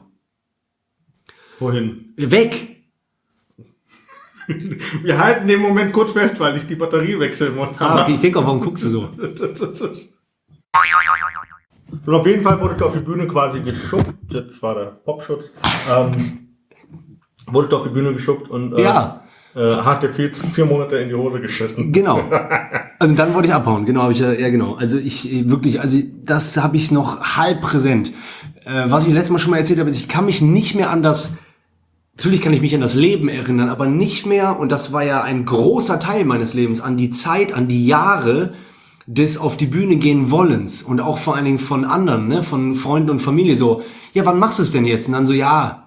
Wohin? Weg! Wir halten den Moment kurz fest, weil ich die Batterie wechseln muss. Ah, okay, ich denke auch, warum guckst du so? Und auf jeden Fall wurde du auf die Bühne quasi geschubbt. Jetzt war der Popschutz. Ähm, wurde du auf die Bühne geschubbt und äh, Ja. Äh, hat dir vier, vier Monate in die Hose geschissen. Genau. Also dann wollte ich abhauen. Genau, habe ich ja, ja genau. Also ich äh, wirklich, also das habe ich noch halb präsent. Äh, was ich letztes Mal schon mal erzählt habe, ist, ich kann mich nicht mehr an das, natürlich kann ich mich an das Leben erinnern, aber nicht mehr, und das war ja ein großer Teil meines Lebens, an die Zeit, an die Jahre des auf die Bühne gehen Wollens und auch vor allen Dingen von anderen, ne, von Freunden und Familie so, ja, wann machst du es denn jetzt? Und dann so, ja,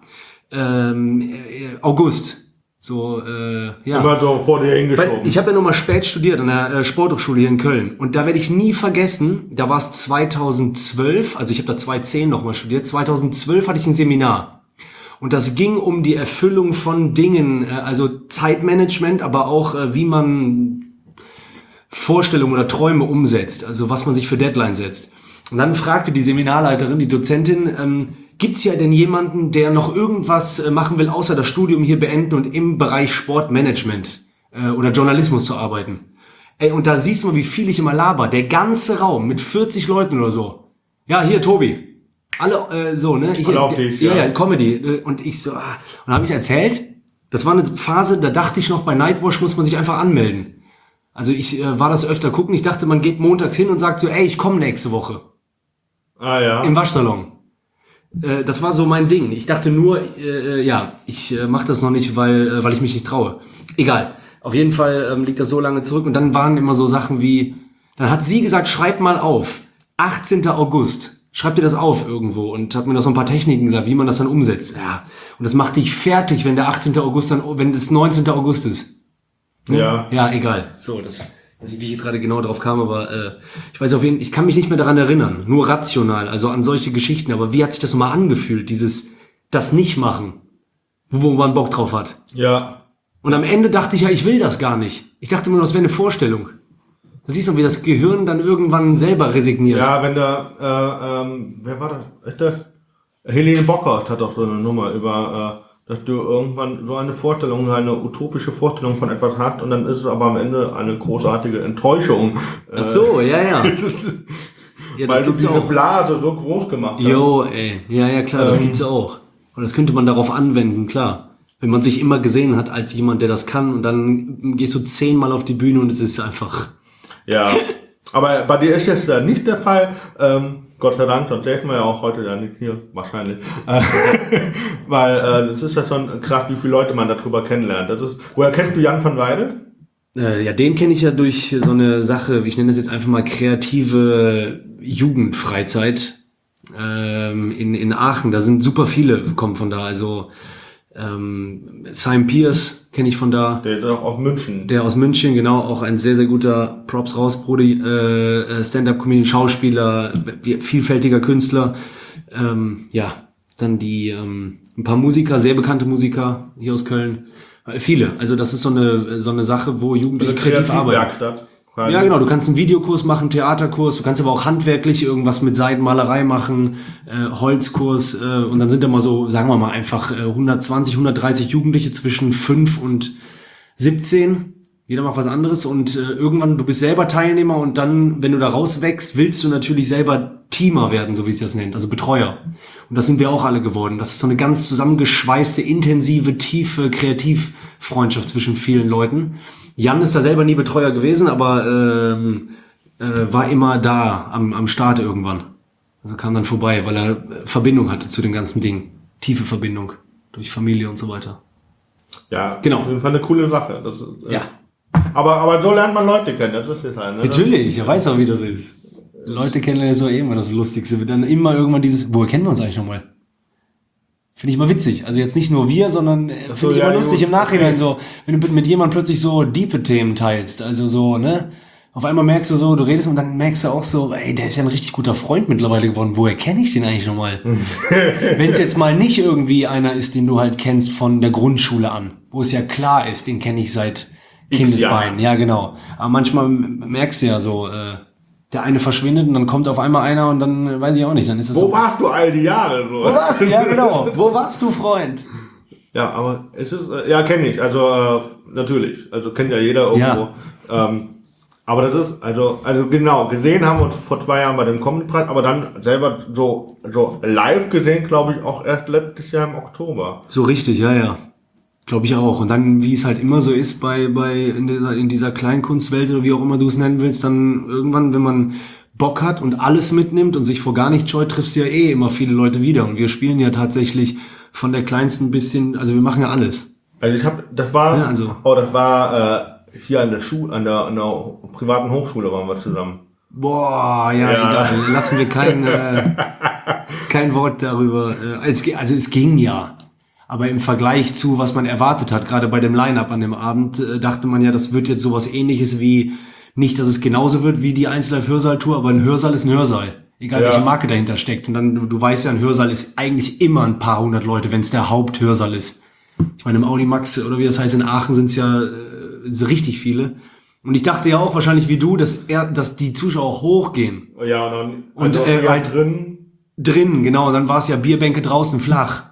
ähm, äh, August. So, äh, ja. Immer so vor dir hingeschoben. Weil ich habe ja nochmal spät studiert an der äh, Sporthochschule hier in Köln. Und da werde ich nie vergessen, da war es zweitausendzwölf, also ich habe da zweitausendzehn nochmal studiert, zweitausendzwölf hatte ich ein Seminar. Und das ging um die Erfüllung von Dingen, äh, also Zeitmanagement, aber auch äh, wie man Vorstellungen oder Träume umsetzt, also was man sich für Deadline setzt. Und dann fragte die Seminarleiterin, die Dozentin, ähm, gibt's ja denn jemanden, der noch irgendwas äh, machen will, außer das Studium hier beenden und im Bereich Sportmanagement äh, oder Journalismus zu arbeiten? Ey, und da siehst du mal, wie viel ich immer laber. Der ganze Raum mit vierzig Leuten oder so. Ja, hier, Tobi. Alle äh, so, ne? Hier, auf dich, ja, ja. ja, Comedy. Und ich so, ah. Und dann habe ich es erzählt. Das war eine Phase, da dachte ich noch, bei Nightwash muss man sich einfach anmelden. Also ich äh, war das öfter gucken. Ich dachte, man geht montags hin und sagt so, ey, ich komme nächste Woche. Ah ja. Im Waschsalon. Äh, das war so mein Ding. Ich dachte nur, äh, ja, ich äh, mache das noch nicht, weil, äh, weil ich mich nicht traue. Egal. Auf jeden Fall ähm, liegt das so lange zurück. Und dann waren immer so Sachen wie, dann hat sie gesagt, schreib mal auf. achtzehnten August. Schreib dir das auf irgendwo. Und hat mir noch so ein paar Techniken gesagt, wie man das dann umsetzt. Ja. Und das macht dich fertig, wenn der achtzehnten August dann, wenn das neunzehnten August ist. Ne? Ja. Ja, egal. So, das... Ich weiß nicht, wie ich jetzt gerade genau drauf kam, aber äh, ich weiß auf jeden Fall, ich kann mich nicht mehr daran erinnern, nur rational, also an solche Geschichten, aber wie hat sich das nochmal angefühlt, dieses, das nicht machen, wo man Bock drauf hat. Ja. Und am Ende dachte ich ja, ich will das gar nicht. Ich dachte mir, das wäre eine Vorstellung. Da siehst du, wie das Gehirn dann irgendwann selber resigniert. Ja, wenn da, äh, ähm, wer war das? Ist das? Helene Bockert hat doch so eine Nummer über, äh, dass du irgendwann so eine Vorstellung, eine utopische Vorstellung von etwas hast und dann ist es aber am Ende eine großartige Enttäuschung. Ach so, ja, ja. Ja, weil du diese auch. Blase so groß gemacht hast. Jo, ey. Ja, ja, klar, das Ähm. gibt's ja auch. Und das könnte man darauf anwenden, klar. Wenn man sich immer gesehen hat als jemand, der das kann und dann gehst du zehnmal auf die Bühne und es ist einfach... Ja, aber bei dir ist jetzt da nicht der Fall. Ähm, Gott sei Dank, sonst säßen wir ja auch heute ja nicht hier, wahrscheinlich. Weil äh, das ist ja schon krass, wie viele Leute man darüber kennenlernt. Das ist, woher kennst du Jan van Weide? Äh, ja, den kenne ich ja durch so eine Sache, ich nenne das jetzt einfach mal kreative Jugendfreizeit ähm, in, in Aachen. Da sind super viele, kommen von da. Also ähm, Simon Pierce kenne ich von da. Der ist auch aus München. Der aus München, genau, auch ein sehr, sehr guter Props raus, Brody, äh, Stand-Up-Comedian, Schauspieler, vielfältiger Künstler. Ähm, ja, dann die, ähm, ein paar Musiker, sehr bekannte Musiker hier aus Köln. Äh, viele. Also das ist so eine, so eine Sache, wo Jugendliche Also kreativ arbeiten. Werkstatt. Ja, genau. Du kannst einen Videokurs machen, Theaterkurs. Du kannst aber auch handwerklich irgendwas mit Seidenmalerei machen, äh, Holzkurs. Äh, und dann sind da mal so, sagen wir mal einfach, äh, hundertzwanzig, hundertdreißig Jugendliche zwischen fünf und siebzehn. Jeder macht was anderes. Und äh, irgendwann, du bist selber Teilnehmer. Und dann, wenn du da rauswächst, willst du natürlich selber Teamer werden, so wie es das nennt. Also Betreuer. Und das sind wir auch alle geworden. Das ist so eine ganz zusammengeschweißte, intensive, tiefe Kreativfreundschaft zwischen vielen Leuten. Jan ist da selber nie Betreuer gewesen, aber ähm, äh, war immer da am, am Start irgendwann. Also kam dann vorbei, weil er Verbindung hatte zu dem ganzen Ding. Tiefe Verbindung durch Familie und so weiter. Ja, Genau. auf jeden Fall eine coole Sache. Das ist, äh, Ja. Aber, aber so lernt man Leute kennen, das ist jetzt halt, ne? Natürlich, er weiß auch, wie das ist. Leute kennenlernen ist doch eh immer das Lustigste. Dann immer irgendwann dieses, woher kennen wir uns eigentlich nochmal? Finde ich immer witzig. Also jetzt nicht nur wir, sondern äh, finde so, ich ja, immer lustig gut. im Nachhinein Okay. so, wenn du mit jemandem plötzlich so diepe Themen teilst. Also so, ne? Auf einmal merkst du so, du redest und dann merkst du auch so, ey, der ist ja ein richtig guter Freund mittlerweile geworden. Woher kenne ich den eigentlich nochmal? Wenn es jetzt mal nicht irgendwie einer ist, den du halt kennst von der Grundschule an, wo es ja klar ist, den kenne ich seit Kindesbeinen. Ja, genau. Aber manchmal merkst du ja so, äh, der eine verschwindet und dann kommt auf einmal einer und dann äh, weiß ich auch nicht, dann ist es Wo so. warst du all die Jahre? So? Wo warst du? Ja, genau. Wo warst du, Freund? Ja, aber es ist, äh, ja, kenne ich, also äh, natürlich, also kennt ja jeder irgendwo. Ja. Ähm, aber das ist, also, also genau, gesehen haben wir uns vor zwei Jahren bei dem Comedy-Preis, aber dann selber so, so live gesehen, glaube ich, auch erst letztes Jahr im Oktober. So richtig, ja, ja. Glaube ich auch. Und dann, wie es halt immer so ist bei, bei in dieser, in dieser Kleinkunstwelt oder wie auch immer du es nennen willst, dann irgendwann, wenn man Bock hat und alles mitnimmt und sich vor gar nicht scheut, triffst du ja eh immer viele Leute wieder. Und wir spielen ja tatsächlich von der kleinsten bisschen, also wir machen ja alles. Also ich habe, das war, Ja, also. oh, das war äh, hier an der Schule, an der, an der privaten Hochschule waren wir zusammen. Boah, ja, Ja. egal. Lassen wir kein, äh, kein Wort darüber. Äh, es, ge- also es ging ja. Aber im Vergleich zu, was man erwartet hat, gerade bei dem Line-Up an dem Abend, äh, dachte man ja, das wird jetzt sowas Ähnliches wie, nicht, dass es genauso wird wie die Einzellive-Hörsaal-Tour, aber ein Hörsaal ist ein Hörsaal. Egal, Ja. welche Marke dahinter steckt. Und dann, du, du weißt ja, ein Hörsaal ist eigentlich immer ein paar hundert Leute, wenn es der Haupthörsaal ist. Ich meine, im Audi Max, oder wie das heißt, in Aachen sind es ja äh, so richtig viele. Und ich dachte ja auch wahrscheinlich wie du, dass er, dass die Zuschauer hochgehen. Ja, und dann Und, also äh, wir halt- drin. Drin, genau, und dann war es ja Bierbänke draußen flach.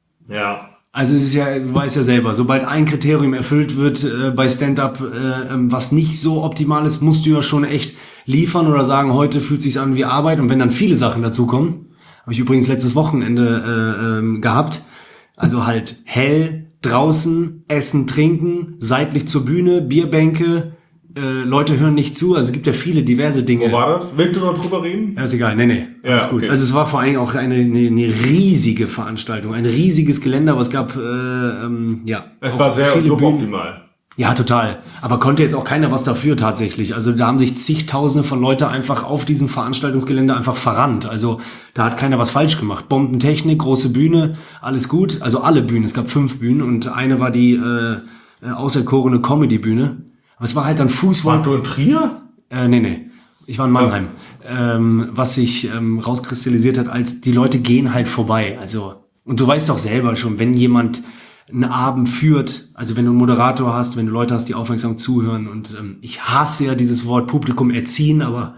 Ja. Also es ist ja, du weißt ja selber, sobald ein Kriterium erfüllt wird äh, bei Stand-Up, äh, ähm, was nicht so optimal ist, musst du ja schon echt liefern oder sagen, heute fühlt sich's an wie Arbeit. Und wenn dann viele Sachen dazukommen, habe ich übrigens letztes Wochenende äh, ähm, gehabt, also halt hell, draußen, essen, trinken, seitlich zur Bühne, Bierbänke, äh, Leute hören nicht zu, also es gibt ja viele diverse Dinge. Wo war das? Willst du noch drüber reden? Ja, ist egal, nee, nee, Ja, alles gut. okay. Also es war vor allem auch eine, eine, eine riesige Veranstaltung, ein riesiges Gelände, aber es gab, äh, ähm, ja, Es auch war sehr viele Bühnen. suboptimal. Ja, total. Aber konnte jetzt auch keiner was dafür tatsächlich. Also da haben sich zigtausende von Leute einfach auf diesem Veranstaltungsgelände einfach verrannt. Also da hat keiner was falsch gemacht. Bombentechnik, große Bühne, alles gut. Also alle Bühnen, es gab fünf Bühnen und eine war die äh, äh, auserkorene Comedy-Bühne. Aber es war halt dann Fußball. Warst du in Trier? Äh, nee, nee. Ich war in Mannheim. Ähm, was sich ähm, rauskristallisiert hat, als die Leute gehen halt vorbei. Also, und du weißt doch selber schon, wenn jemand einen Abend führt, also wenn du einen Moderator hast, wenn du Leute hast, die aufmerksam zuhören und ähm, ich hasse ja dieses Wort Publikum erziehen, aber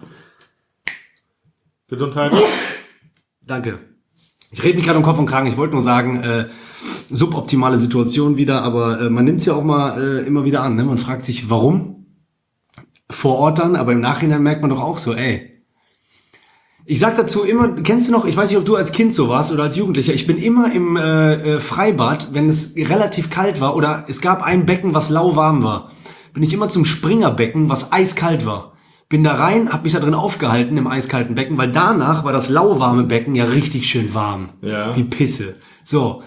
Gesundheit. danke. Ich rede mich gerade um Kopf und Kragen. Ich wollte nur sagen, äh, suboptimale Situation wieder, aber äh, man nimmt es ja auch mal äh, immer wieder an. Ne? Man fragt sich, warum? Vor Ort dann, aber im Nachhinein merkt man doch auch so, ey. Ich sag dazu immer, kennst du noch, ich weiß nicht, ob du als Kind so warst oder als Jugendlicher, ich bin immer im äh, äh, Freibad, wenn es relativ kalt war oder es gab ein Becken, was lauwarm war, bin ich immer zum Springerbecken, was eiskalt war. Bin da rein, hab mich da drin aufgehalten im eiskalten Becken, weil danach war das lauwarme Becken ja richtig schön warm. Ja. Wie Pisse. So.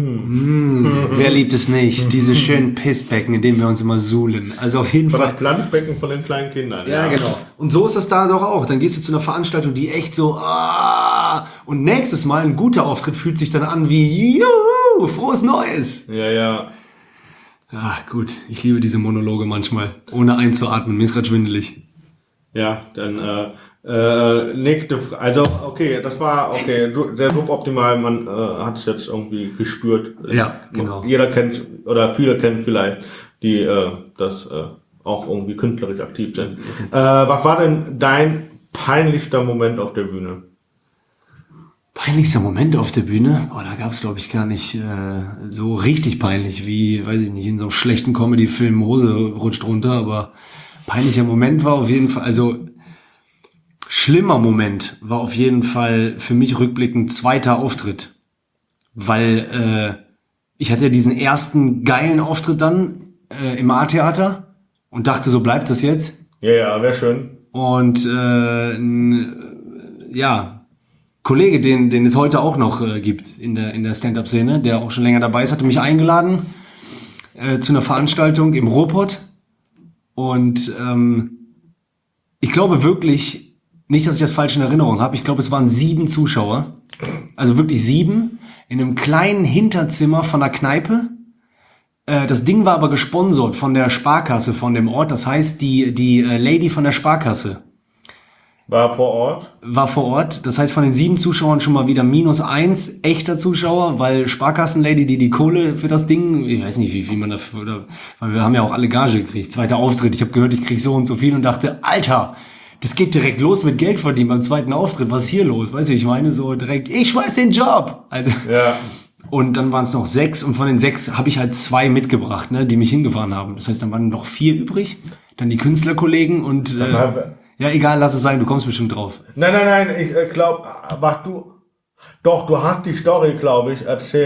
Mm, wer liebt es nicht? Diese schönen Pissbecken, in denen wir uns immer suhlen. Also auf jeden Von Fall. das Planschbecken von den kleinen Kindern. Ja, genau. Und so ist das da doch auch. Dann gehst du zu einer Veranstaltung, die echt so, ah, und nächstes Mal ein guter Auftritt fühlt sich dann an wie, juhu, frohes Neues. Ja, ja. Ah, gut. Ich liebe diese Monologe manchmal, ohne einzuatmen. Mir ist gerade schwindelig. Ja, dann äh, äh, nächste Frage. Also, okay, das war okay, so- sehr suboptimal. Man äh, hat es jetzt irgendwie gespürt. Ja, genau. Jeder kennt, oder viele kennen vielleicht, die äh, das äh, auch irgendwie künstlerisch aktiv sind. Äh, was war denn dein peinlichster Moment auf der Bühne? Peinlichster Moment auf der Bühne? Oh, da gab es, glaube ich, gar nicht äh, so richtig peinlich wie, weiß ich nicht, in so einem schlechten Comedy-Film Hose rutscht runter, aber peinlicher Moment war auf jeden Fall, also schlimmer Moment war auf jeden Fall für mich rückblickend zweiter Auftritt, weil äh, ich hatte ja diesen ersten geilen Auftritt dann äh, im A-Theater und dachte, so bleibt das jetzt. Ja, ja, wäre schön. Und äh, n, ja, Kollege, den, den es heute auch noch äh, gibt in der, in der Stand-Up-Szene, der auch schon länger dabei ist, hatte mich eingeladen äh, zu einer Veranstaltung im Ruhrpott. Und ähm, ich glaube wirklich, nicht, dass ich das falsch in Erinnerung habe, ich glaube, es waren sieben Zuschauer. Also wirklich sieben, in einem kleinen Hinterzimmer von der Kneipe. Äh, das Ding war aber gesponsert von der Sparkasse von dem Ort. Das heißt, die, die äh, Lady von der Sparkasse War vor Ort. war vor Ort. Das heißt, von den sieben Zuschauern schon mal wieder minus eins echter Zuschauer, weil Sparkassenlady, die die Kohle für das Ding, ich weiß nicht, wie viel man dafür, oder, weil wir haben ja auch alle Gage gekriegt. Zweiter Auftritt, ich habe gehört, ich krieg so und so viel und dachte, Alter, das geht direkt los mit Geld verdienen beim zweiten Auftritt. Was ist hier los? Weißt du, ich meine so direkt, ich schmeiß den Job. Also, Ja. und dann waren es noch sechs und von den sechs habe ich halt zwei mitgebracht, ne, die mich hingefahren haben. Das heißt, dann waren noch vier übrig, dann die Künstlerkollegen und äh, ja, egal, lass es sein, du kommst bestimmt drauf. Nein, nein, nein, ich äh, glaube, was du, doch, du hast die Story, glaube ich, erzählt,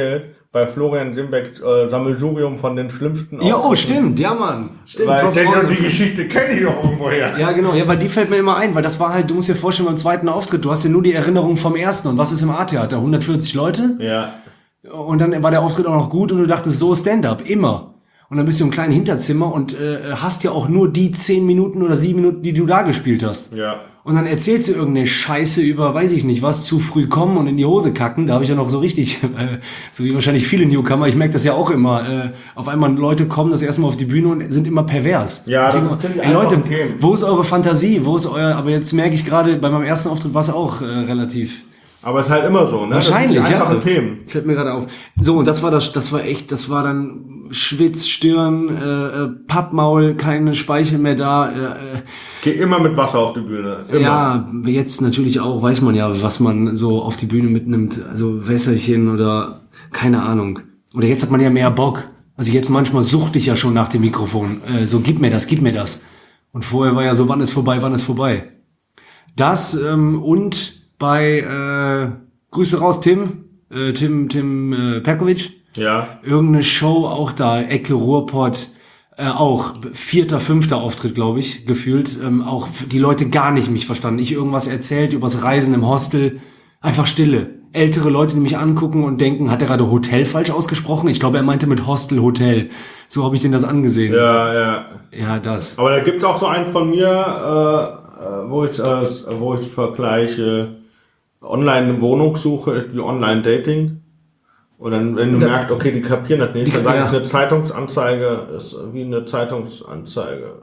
bei Florian Simbecks äh, Sammelsurium von den schlimmsten Ja, oh, stimmt, ja, Mann. Stimmt, Weil ich denke, raus die an- Geschichte kenne ich doch irgendwoher. Ja, genau, ja, weil die fällt mir immer ein, weil das war halt, du musst dir vorstellen, beim zweiten Auftritt, du hast ja nur die Erinnerung vom ersten und was ist im A-Theater? hundertvierzig Leute? Ja. Und dann war der Auftritt auch noch gut und du dachtest, so Stand-up, immer. Und dann bist du im kleinen Hinterzimmer und äh, hast ja auch nur die zehn Minuten oder sieben Minuten, die du da gespielt hast. Ja. Und dann erzählst du irgendeine Scheiße über, weiß ich nicht was, zu früh kommen und in die Hose kacken. Da habe ich ja noch so richtig, äh, so wie wahrscheinlich viele Newcomer, ich merke das ja auch immer, äh, auf einmal Leute kommen das erste Mal auf die Bühne und sind immer pervers. Ja, ich das denke sind die immer, ey Leute, einfachen Themen. wo ist eure Fantasie? Wo ist euer, aber jetzt merke ich gerade, bei meinem ersten Auftritt war es auch äh, relativ... Aber es ist halt immer so, ne? Wahrscheinlich, das sind die ja. einfachen Themen. Fällt mir gerade auf. So, und das war das, das war echt, das war dann Schwitz, Stirn, äh, äh, Pappmaul, keine Speichel mehr da. Äh, äh, Geh immer mit Wasser auf die Bühne. Immer. ja, jetzt natürlich auch, weiß man ja, was man so auf die Bühne mitnimmt. Also Wässerchen oder keine Ahnung. Oder jetzt hat man ja mehr Bock. Also jetzt manchmal suchte ich ja schon nach dem Mikrofon. Äh, so, gib mir das, gib mir das. Und vorher war ja so, wann ist vorbei, wann ist vorbei. Das ähm, und bei, äh, Grüße raus, Tim, äh, Tim, Tim äh, Perkovic. Ja. Irgendeine Show auch da, Ecke Ruhrpott, äh, auch vierter, fünfter Auftritt, glaube ich, gefühlt. Ähm, auch die Leute gar nicht mich verstanden. Ich irgendwas erzählt übers Reisen im Hostel. Einfach Stille. Ältere Leute, die mich angucken und denken, hat er gerade Hotel falsch ausgesprochen? Ich glaube, er meinte mit Hostel, Hotel. So habe ich den das angesehen. Ja, ja. Ja, das. Aber da gibt es auch so einen von mir, äh, äh, wo ich, äh, wo ich vergleiche, Online-Wohnungssuche ist wie Online-Dating. Und dann, wenn du Da- merkst, okay, die kapieren das nicht, Die- dann sage ja. ich, eine Zeitungsanzeige ist wie eine Zeitungsanzeige.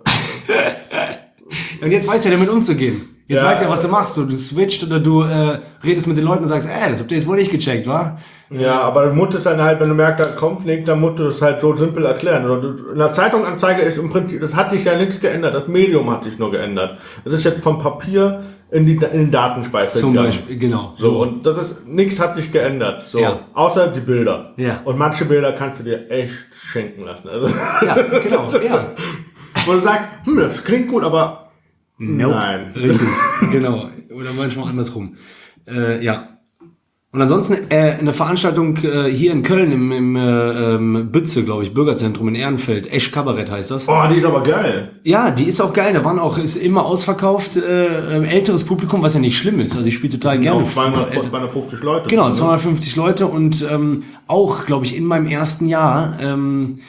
Und jetzt weiß ja damit umzugehen. Jetzt Ja. weiß ja, was du machst. Du, du switcht oder du äh, redest mit den Leuten und sagst, äh, das habt ihr jetzt wohl nicht gecheckt, wa? Ja, aber du musst es dann halt, wenn du merkst, da kommt nichts, dann musst du das halt so simpel erklären. Oder du, in der Zeitungsanzeige ist im Prinzip, das hat sich ja nichts geändert, das Medium hat sich nur geändert. Das ist jetzt vom Papier in, die, in den Datenspeicher Zum gegangen. Beispiel, genau. So, und das ist, nichts hat sich geändert. So, Ja. außer die Bilder. Ja. Und manche Bilder kannst du dir echt schenken lassen. Also, Ja, genau, ja. wo du sagst, hm, das klingt gut, aber Nope. nein. Richtig, genau. Oder manchmal andersrum. Äh, ja. Und ansonsten äh, eine Veranstaltung äh, hier in Köln im, im äh, ähm, Bütze, glaube ich, Bürgerzentrum in Ehrenfeld. Esch Kabarett heißt das. Oh, die ist aber geil. Ja, die ist auch geil. Da waren auch, ist immer ausverkauft, äh, äh, älteres Publikum, was ja nicht schlimm ist. Also ich spiele total gerne. Auch zweihundert, vor- zweihundertfünfzig Leute. Genau, ne? zweihundertfünfzig Leute und ähm, auch, glaube ich, in meinem ersten Jahr ähm,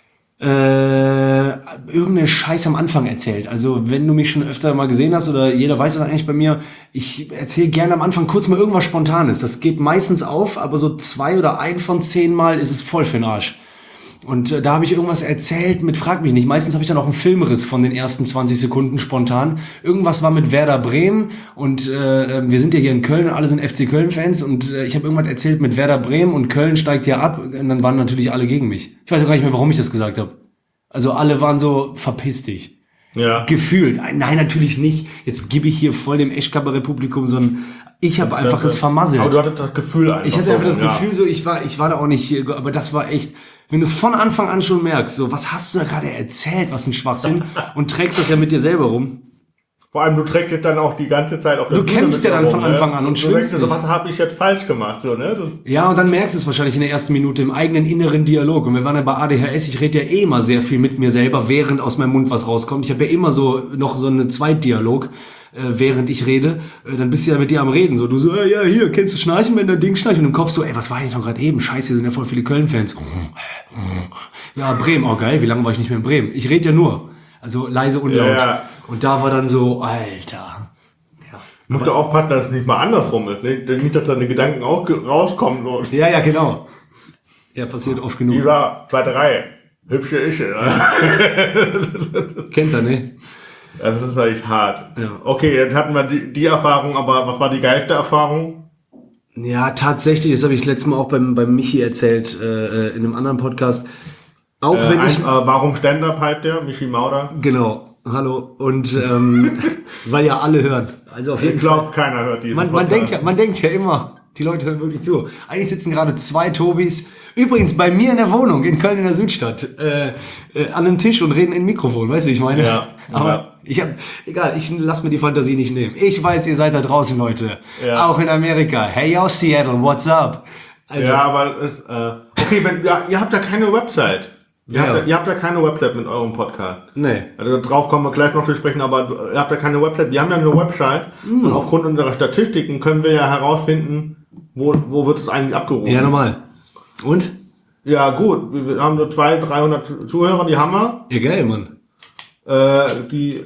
äh, irgendeine Scheiße am Anfang erzählt. Also wenn du mich schon öfter mal gesehen hast oder jeder weiß das eigentlich bei mir, ich erzähle gerne am Anfang kurz mal irgendwas Spontanes. Das geht meistens auf, aber so zwei oder ein von zehn Mal ist es voll für den Arsch. Und äh, da habe ich irgendwas erzählt mit, frag mich nicht, meistens habe ich dann auch einen Filmriss von den ersten zwanzig Sekunden spontan. Irgendwas war mit Werder Bremen und äh, wir sind ja hier in Köln und alle sind F C Köln-Fans und äh, ich habe irgendwas erzählt mit Werder Bremen und Köln steigt ja ab und dann waren natürlich alle gegen mich. Ich weiß auch gar nicht mehr, warum ich das gesagt habe. Also alle waren so, verpiss dich. Ja. Gefühlt. Nein, natürlich nicht. Jetzt gebe ich hier voll dem Eschkabarett-Publikum so ein, ich habe einfach es vermasselt. Aber du hattest das Gefühl einfach. Ich hatte einfach das ja. Gefühl, so ich war, ich war da auch nicht, hier, aber das war echt, wenn du es von Anfang an schon merkst, so was hast du da gerade erzählt, was ein Schwachsinn und trägst das ja mit dir selber rum. Vor allem, du trägst dich dann auch die ganze Zeit auf der Du Bühne kämpfst mit ja dir dann von rum, Anfang ne? an und du schwimmst denkst dir so, nicht. was habe ich jetzt falsch gemacht, so, ne? Das, Ja, und dann merkst du es wahrscheinlich in der ersten Minute im eigenen inneren Dialog. Und wir waren ja bei A D H S, ich rede ja eh immer sehr viel mit mir selber, während aus meinem Mund was rauskommt. Ich habe ja immer so noch so einen Zweitdialog, äh, während ich rede. Äh, dann bist du ja mit dir am Reden. So, du so, äh, ja, hier, kennst du Schnarchen, wenn dein Ding schnarcht? Und im Kopf so, ey, was war ich noch gerade eben? Scheiße, hier sind ja voll viele Köln-Fans. Ja, Bremen, oh geil, wie lange war ich nicht mehr in Bremen? Ich rede ja nur. Also leise und laut. Ja. Und da war dann so, Alter. musst du aufpassen, dass es nicht mal andersrum ist, ne? Nicht, dass deine Gedanken auch ge- rauskommen, so. Ja, ja, genau. Ja, passiert oft genug. Dieser zweite Reihe. Hübsche Ische, ne? Kennt er, ne? Das ist eigentlich hart. Ja. Okay, jetzt hatten wir die, die Erfahrung, aber was war die geilste Erfahrung? Ja, tatsächlich, das habe ich letztes Mal auch beim, beim Michi erzählt, äh, in einem anderen Podcast. Auch Äh, wenn ein, ich... äh, warum Stand-Up halt der? Michi Maurer? Genau, hallo. Und ähm, weil ja alle hören. Also auf jeden Ich glaube, keiner hört die. Fall. Man, man, denkt ja, man denkt ja immer, die Leute hören wirklich zu. Eigentlich sitzen gerade zwei Tobis, übrigens bei mir in der Wohnung in Köln in der Südstadt, äh, äh, an einem Tisch und reden in ein Mikrofon, weißt du, wie ich meine? Ja, Aber ja. ich habe, egal, ich lass mir die Fantasie nicht nehmen. Ich weiß, ihr seid da draußen, Leute. Ja. Auch in Amerika. Hey, yo, Seattle, what's up? Also, Ja, aber es, äh, okay, wenn, ja, ihr habt ja keine Website. Ihr, Ja. habt ja, ihr habt ja keine Website mit eurem Podcast. Nee. Also drauf kommen wir gleich noch zu sprechen, aber ihr habt ja keine Website. Wir haben ja eine Website Mm. und aufgrund unserer Statistiken können wir ja herausfinden, wo, wo wird es eigentlich abgerufen. Ja, normal. Und? Ja, gut. Wir haben so zweihundert, dreihundert Zuhörer, die haben wir. Ja, geil, Mann. Äh, die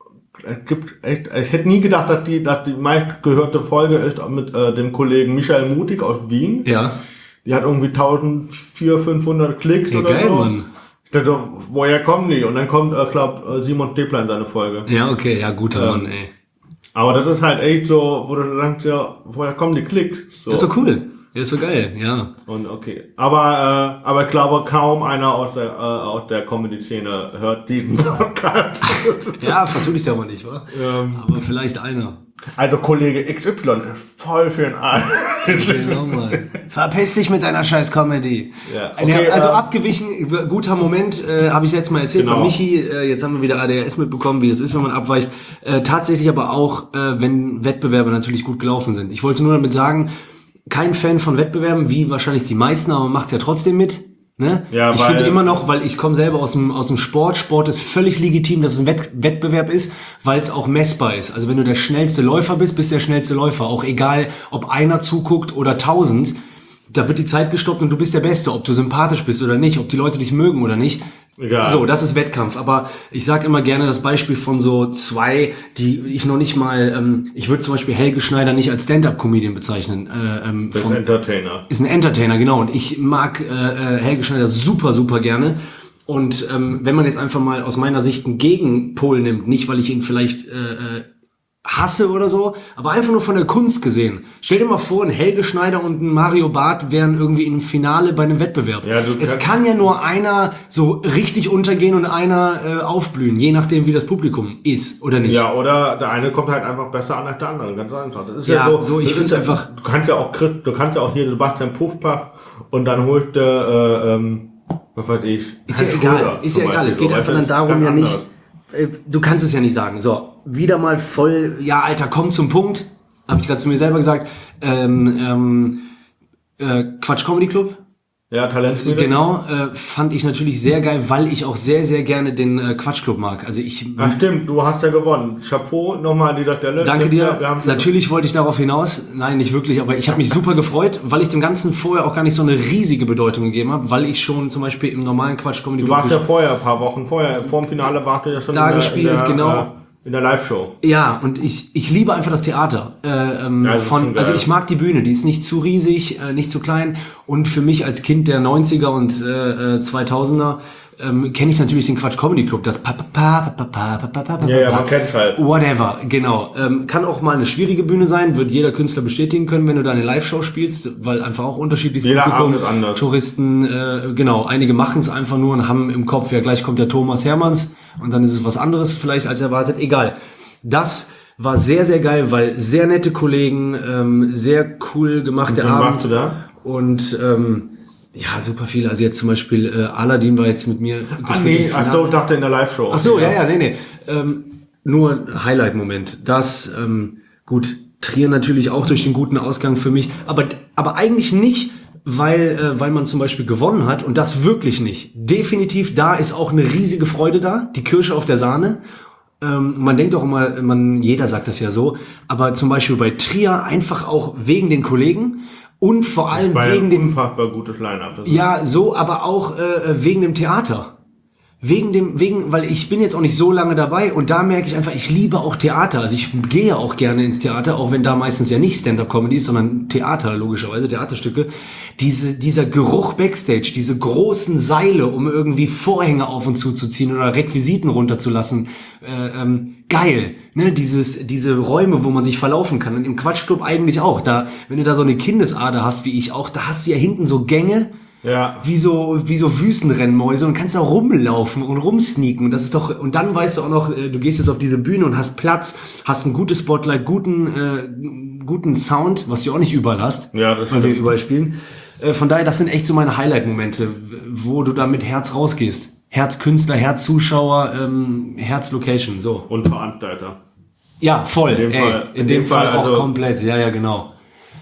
es gibt echt, ich hätte nie gedacht, dass die, dass die meistgehörte Folge ist mit äh, dem Kollegen Michael Mutig aus Wien. Ja. Die hat irgendwie eintausendvierhundert, fünfhundert Klicks Ja, oder geil, so. Mann. Ich dachte, woher kommen die? Und dann kommt, äh, glaub, äh, Simon Stepler in seine Folge. Ja, okay, ja, guter Ähm, Mann, ey. Aber das ist halt echt so, wo du denkst, ja, woher kommen die Klicks? So. Das ist doch cool. Das ist so geil, ja. Und okay. Aber, äh, aber ich glaube, kaum einer aus der, äh, aus der Comedy-Szene hört diesen Podcast. Ja, vertu dich aber nicht, wa? ähm, Aber vielleicht einer. also Kollege X Y ist voll für den Arsch. Genau, Mann. Verpiss dich mit deiner scheiß Comedy. Ja, Eine- okay, also ähm, abgewichen, guter Moment, äh, habe ich letztes Mal erzählt Genau. bei Michi, äh, jetzt haben wir wieder A D H S mitbekommen, wie es ist, wenn man abweicht. Äh, tatsächlich aber auch, äh, wenn Wettbewerbe natürlich gut gelaufen sind. Ich wollte nur damit sagen, kein Fan von Wettbewerben, wie wahrscheinlich die meisten, aber man macht's ja trotzdem mit. Ne? Ja, ich weil- finde immer noch, weil ich komme selber aus dem, aus dem Sport. Sport ist völlig legitim, dass es ein Wett Wettbewerb ist, weil es auch messbar ist. Also wenn du der schnellste Läufer bist, bist du der schnellste Läufer. Auch egal, ob einer zuguckt oder tausend. Da wird die Zeit gestoppt und du bist der Beste, ob du sympathisch bist oder nicht, ob die Leute dich mögen oder nicht. Egal. So, das ist Wettkampf. Aber ich sage immer gerne das Beispiel von so zwei, die ich noch nicht mal, ähm, ich würde zum Beispiel Helge Schneider nicht als Stand-Up-Comedian bezeichnen. Äh, ähm, Das ist von, Entertainer. ist ein Entertainer, genau. Und ich mag äh, äh, Helge Schneider super, super gerne. Und ähm, wenn man jetzt einfach mal aus meiner Sicht einen Gegenpol nimmt, nicht weil ich ihn vielleicht äh, äh, hasse oder so, aber einfach nur von der Kunst gesehen. Stell dir mal vor, ein Helge Schneider und ein Mario Barth wären irgendwie im Finale bei einem Wettbewerb. Ja, du es kannst- kann ja nur einer so richtig untergehen und einer äh, aufblühen, je nachdem, wie das Publikum ist oder nicht. Ja, oder der eine kommt halt einfach besser an als der andere. Ganz einfach. Das ist Ja, ja, so, ich das find ist ja, einfach- Du kannst ja auch, Chris- du kannst ja auch hier Sebastian Puffpaff und dann holst du, äh, ähm, was weiß ich. Ist ja Hans egal, Schröder ist zum ja egal. Es Beispiel. geht So, einfach weißt dann du, darum ganz ja nicht, anders. äh, du kannst es ja nicht sagen. So, wieder mal voll, ja Alter, komm zum Punkt, habe ich gerade zu mir selber gesagt. Ähm, ähm, äh, Quatsch Comedy Club, Ja, Talentspiele. genau, äh, fand ich natürlich sehr geil, weil ich auch sehr, sehr gerne den äh, Quatsch Club mag. Also ich, Ach stimmt, du hast ja gewonnen. Chapeau nochmal an dieser Stelle. danke Stimmt, dir. ja, wir haben's ja Natürlich wollte ich darauf hinaus, nein, nicht wirklich, aber ich habe mich super gefreut, weil ich dem Ganzen vorher auch gar nicht so eine riesige Bedeutung gegeben habe, weil ich schon zum Beispiel im normalen Quatsch Comedy Du Club warst ja vorher, ein paar Wochen vorher, vor dem Finale warst du ja schon Da in der, gespielt, in der, genau. Äh, in der Live-Show. Ja, und ich, ich liebe einfach das Theater. Äh, ähm, Ja, das ist schon von, geil. also ich mag die Bühne, die ist nicht zu riesig, äh, nicht zu klein. Und für mich als Kind der neunziger und äh, äh, zweitausender ähm, kenne ich natürlich den Quatsch Comedy Club. Das pa pa pa pa pa pa pa pa pa Ja, ja, pa. man kennt's halt. Whatever, genau. Ähm, kann auch mal eine schwierige Bühne sein, wird jeder Künstler bestätigen können, wenn du da eine Live-Show spielst, weil einfach auch unterschiedliches Jeder Publikum, Abend ist anders. Touristen, äh, genau. Einige machen es einfach nur und haben im Kopf, ja gleich kommt der Thomas Hermanns und dann ist es was anderes vielleicht als erwartet. Egal. Das war sehr, sehr geil, weil sehr nette Kollegen, ähm, sehr cool gemacht der wen Abend. warst du da? Und ähm, ja, super viele. Also jetzt zum Beispiel äh, Aladdin war jetzt mit mir Ach gefühlt nee, im ach Finale. so, dachte in der Live-Show. Ach so, ja, ja, nee, nee. Ähm, nur ein Highlight-Moment. Das, ähm, gut, Trier natürlich auch durch den guten Ausgang für mich, aber, aber eigentlich nicht, weil, äh, weil man zum Beispiel gewonnen hat und das wirklich nicht. Definitiv, da ist auch eine riesige Freude da, die Kirsche auf der Sahne. Ähm, man denkt auch immer, man, jeder sagt das ja so, aber zum Beispiel bei Trier einfach auch wegen den Kollegen und vor allem Weil wegen ein dem, unfassbar gutes Line-Up. Das ist- ja, so, aber auch äh, wegen dem Theater. Wegen dem, wegen, weil ich bin jetzt auch nicht so lange dabei und da merke ich einfach, ich liebe auch Theater. Also ich gehe auch gerne ins Theater, auch wenn da meistens ja nicht Stand-Up-Comedy ist, sondern Theater, logischerweise, Theaterstücke. Diese, dieser Geruch Backstage, diese großen Seile, um irgendwie Vorhänge auf und zu zu ziehen oder Requisiten runterzulassen, äh, ähm, geil. Ne? Dieses, diese Räume, wo man sich verlaufen kann. Und im Quatschclub eigentlich auch. Da, wenn du da so eine Kindesader hast, wie ich auch, da hast du ja hinten so Gänge, Ja. wie so, wie so Wüstenrennmäuse und kannst da rumlaufen und rumsneaken. Und das ist doch, und dann weißt du auch noch, äh, du gehst jetzt auf diese Bühne und hast Platz, hast ein gutes Spotlight, guten, äh, guten Sound, was du auch nicht überall hast, Ja, das weil wir stimmt. überall spielen. Äh, von daher, das sind echt so meine Highlight-Momente, wo du da mit Herz rausgehst. Herz Künstler, Herz Zuschauer, ähm, Herz Location, so. Und Veranstalter. Ja, voll. In dem ey, Fall- in, dem, Fall, auch also- komplett. Ja, ja, genau.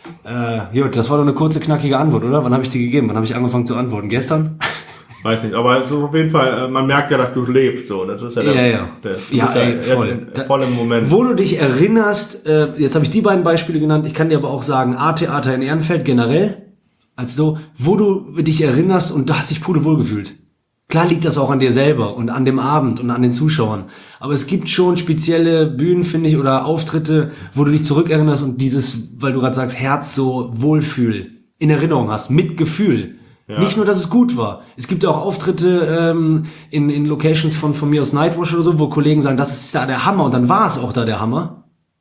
Äh, gut, das war doch eine kurze, knackige Antwort, oder? Wann habe ich die gegeben? Wann habe ich angefangen zu antworten? Gestern? Weiß nicht, aber es ist auf jeden Fall, äh, man merkt ja, dass du lebst, so. Das ist ja der, Ja, ja. der, du Ja, bist ey, jetzt voll. in, Da- voll im Moment. Wo du dich erinnerst, äh, jetzt habe ich die beiden Beispiele genannt, ich kann dir aber auch sagen, A-Theater in Ehrenfeld generell, also so, wo du dich erinnerst und du hast dich pudelwohl gefühlt. Klar liegt das auch an dir selber und an dem Abend und an den Zuschauern. Aber es gibt schon spezielle Bühnen, finde ich, oder Auftritte, wo du dich zurückerinnerst und dieses, weil du gerade sagst, Herz so Wohlfühl in Erinnerung hast, mit Gefühl. Ja. Nicht nur, dass es gut war. Es gibt auch Auftritte ähm, in, in Locations von, von mir aus Nightwash oder so, wo Kollegen sagen, das ist da der Hammer und dann war es auch da der Hammer.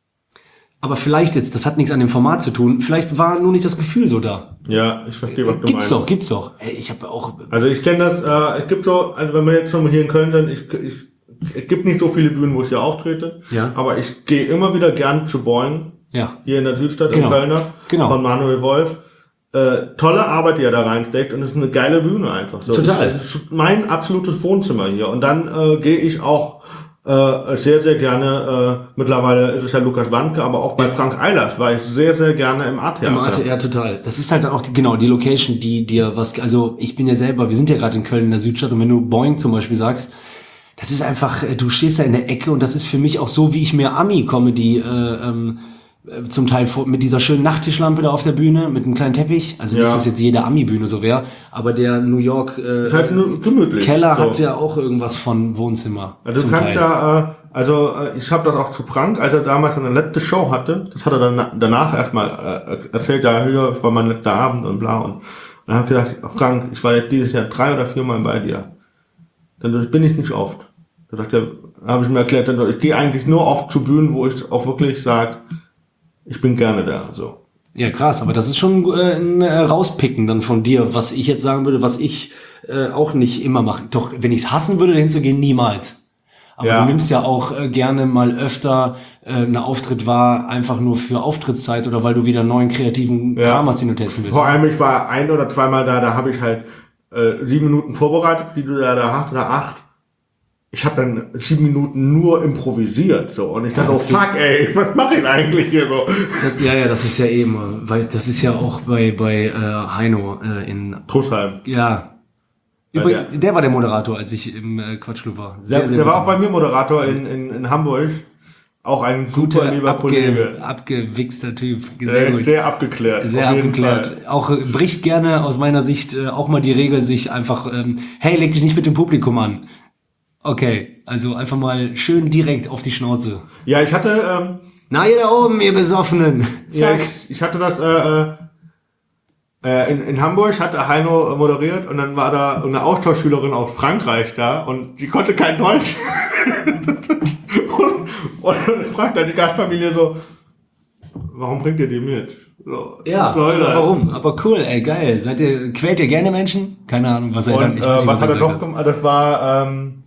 Aber vielleicht jetzt, das hat nichts an dem Format zu tun, vielleicht war nur nicht das Gefühl so da. Ja, ich verstehe, was du Gibt's meinst. doch, gibt's doch. Ey, ich habe auch... Also ich kenne das, äh, es gibt so, also wenn wir jetzt schon mal hier in Köln sind, ich, ich, es gibt nicht so viele Bühnen, wo ich hier auftrete, Ja. aber ich gehe immer wieder gern zu Boing, Ja. hier in der Südstadt Genau. in Kölner, Genau. von Manuel Wolf. Äh, tolle Arbeit, die er da reinsteckt und es ist eine geile Bühne einfach. So, Total. Es ist mein absolutes Wohnzimmer hier und dann äh, gehe ich auch äh, sehr, sehr gerne, äh, mittlerweile ist es ja Lukas Wandke, aber auch bei Frank Eilers war ich sehr, sehr gerne im A-Theater. Im A T R total. Das ist halt dann auch die, genau die Location, die dir was, also ich bin ja selber, wir sind ja gerade in Köln in der Südstadt und wenn du Boing zum Beispiel sagst, das ist einfach, äh, du stehst da in der Ecke und das ist für mich auch so, wie ich mir Ami-Comedy äh, ähm, äh, zum Teil vor, mit dieser schönen Nachttischlampe da auf der Bühne, mit einem kleinen Teppich, also Ja. nicht, dass jetzt jede Ami-Bühne so wäre, aber der New York äh, Ist halt nur gemütlich. Keller so. hat ja auch irgendwas von Wohnzimmer. Also du zum kannst Teil. ja, äh, also äh, ich habe das auch zu Frank, als er damals seine letzte Show hatte, das hat er dann na- danach erstmal äh, erzählt, ja, hier, es war mein letzter Abend und bla und, und dann habe ich gedacht, Frank, ich war jetzt dieses Jahr drei oder vier Mal bei dir. Dann das bin ich nicht oft. Da sagt er, habe ich mir erklärt, dann, ich gehe eigentlich nur oft zu Bühnen, wo ich auch wirklich sage, ich bin gerne da. So. Ja, krass, aber das ist schon äh, ein äh, Rauspicken dann von dir, was ich jetzt sagen würde, was ich äh, auch nicht immer mache. Doch, wenn ich es hassen würde, dahin zu gehen, niemals. Aber Ja. du nimmst ja auch äh, gerne mal öfter äh, einen Auftritt wahr, einfach nur für Auftrittszeit oder weil du wieder neuen kreativen Ja. Kram hast, den du testen willst. Vor allem, ich war ein oder zweimal da, da habe ich halt äh, sieben Minuten vorbereitet, die du da, da hast, oder acht. Ich habe dann sieben Minuten nur improvisiert, so. Und ich dachte, das oh fuck, ey, was mache ich eigentlich hier so? Das, ja, ja, das ist ja eh immer, weil das ist ja auch bei bei äh, Heino äh, in Trusheim. ja. Ja, Über, der- der war der Moderator, als ich im äh, Quatschclub war. Sehr, Der, sehr der war gut. auch bei mir Moderator in, in, in Hamburg. Auch ein super Guter, lieber abge, Kollege. abgewichster Typ. Sehr Sehr, gut. sehr abgeklärt. Sehr auf jeden abgeklärt. Fall. Auch äh, bricht gerne aus meiner Sicht äh, auch mal die Regel, sich einfach, ähm, hey, leg dich nicht mit dem Publikum an. Okay, also einfach mal schön direkt auf die Schnauze. Ja, ich hatte, ähm, Na, ihr da oben, ihr Besoffenen. ja, Zack. ich, ich hatte das, äh, äh, äh, in, in Hamburg hatte Heino moderiert und dann war da eine Austauschschülerin aus Frankreich da und die konnte kein Deutsch. und, und dann fragt dann die Gastfamilie so, warum bringt ihr die mit? So, Ja, soll das? warum? Aber cool, ey, geil. Seid ihr, quält ihr gerne Menschen? Keine Ahnung, was er dann, Und ich äh, weiß nicht, was hat er gesagt noch gemacht? Das war, ähm,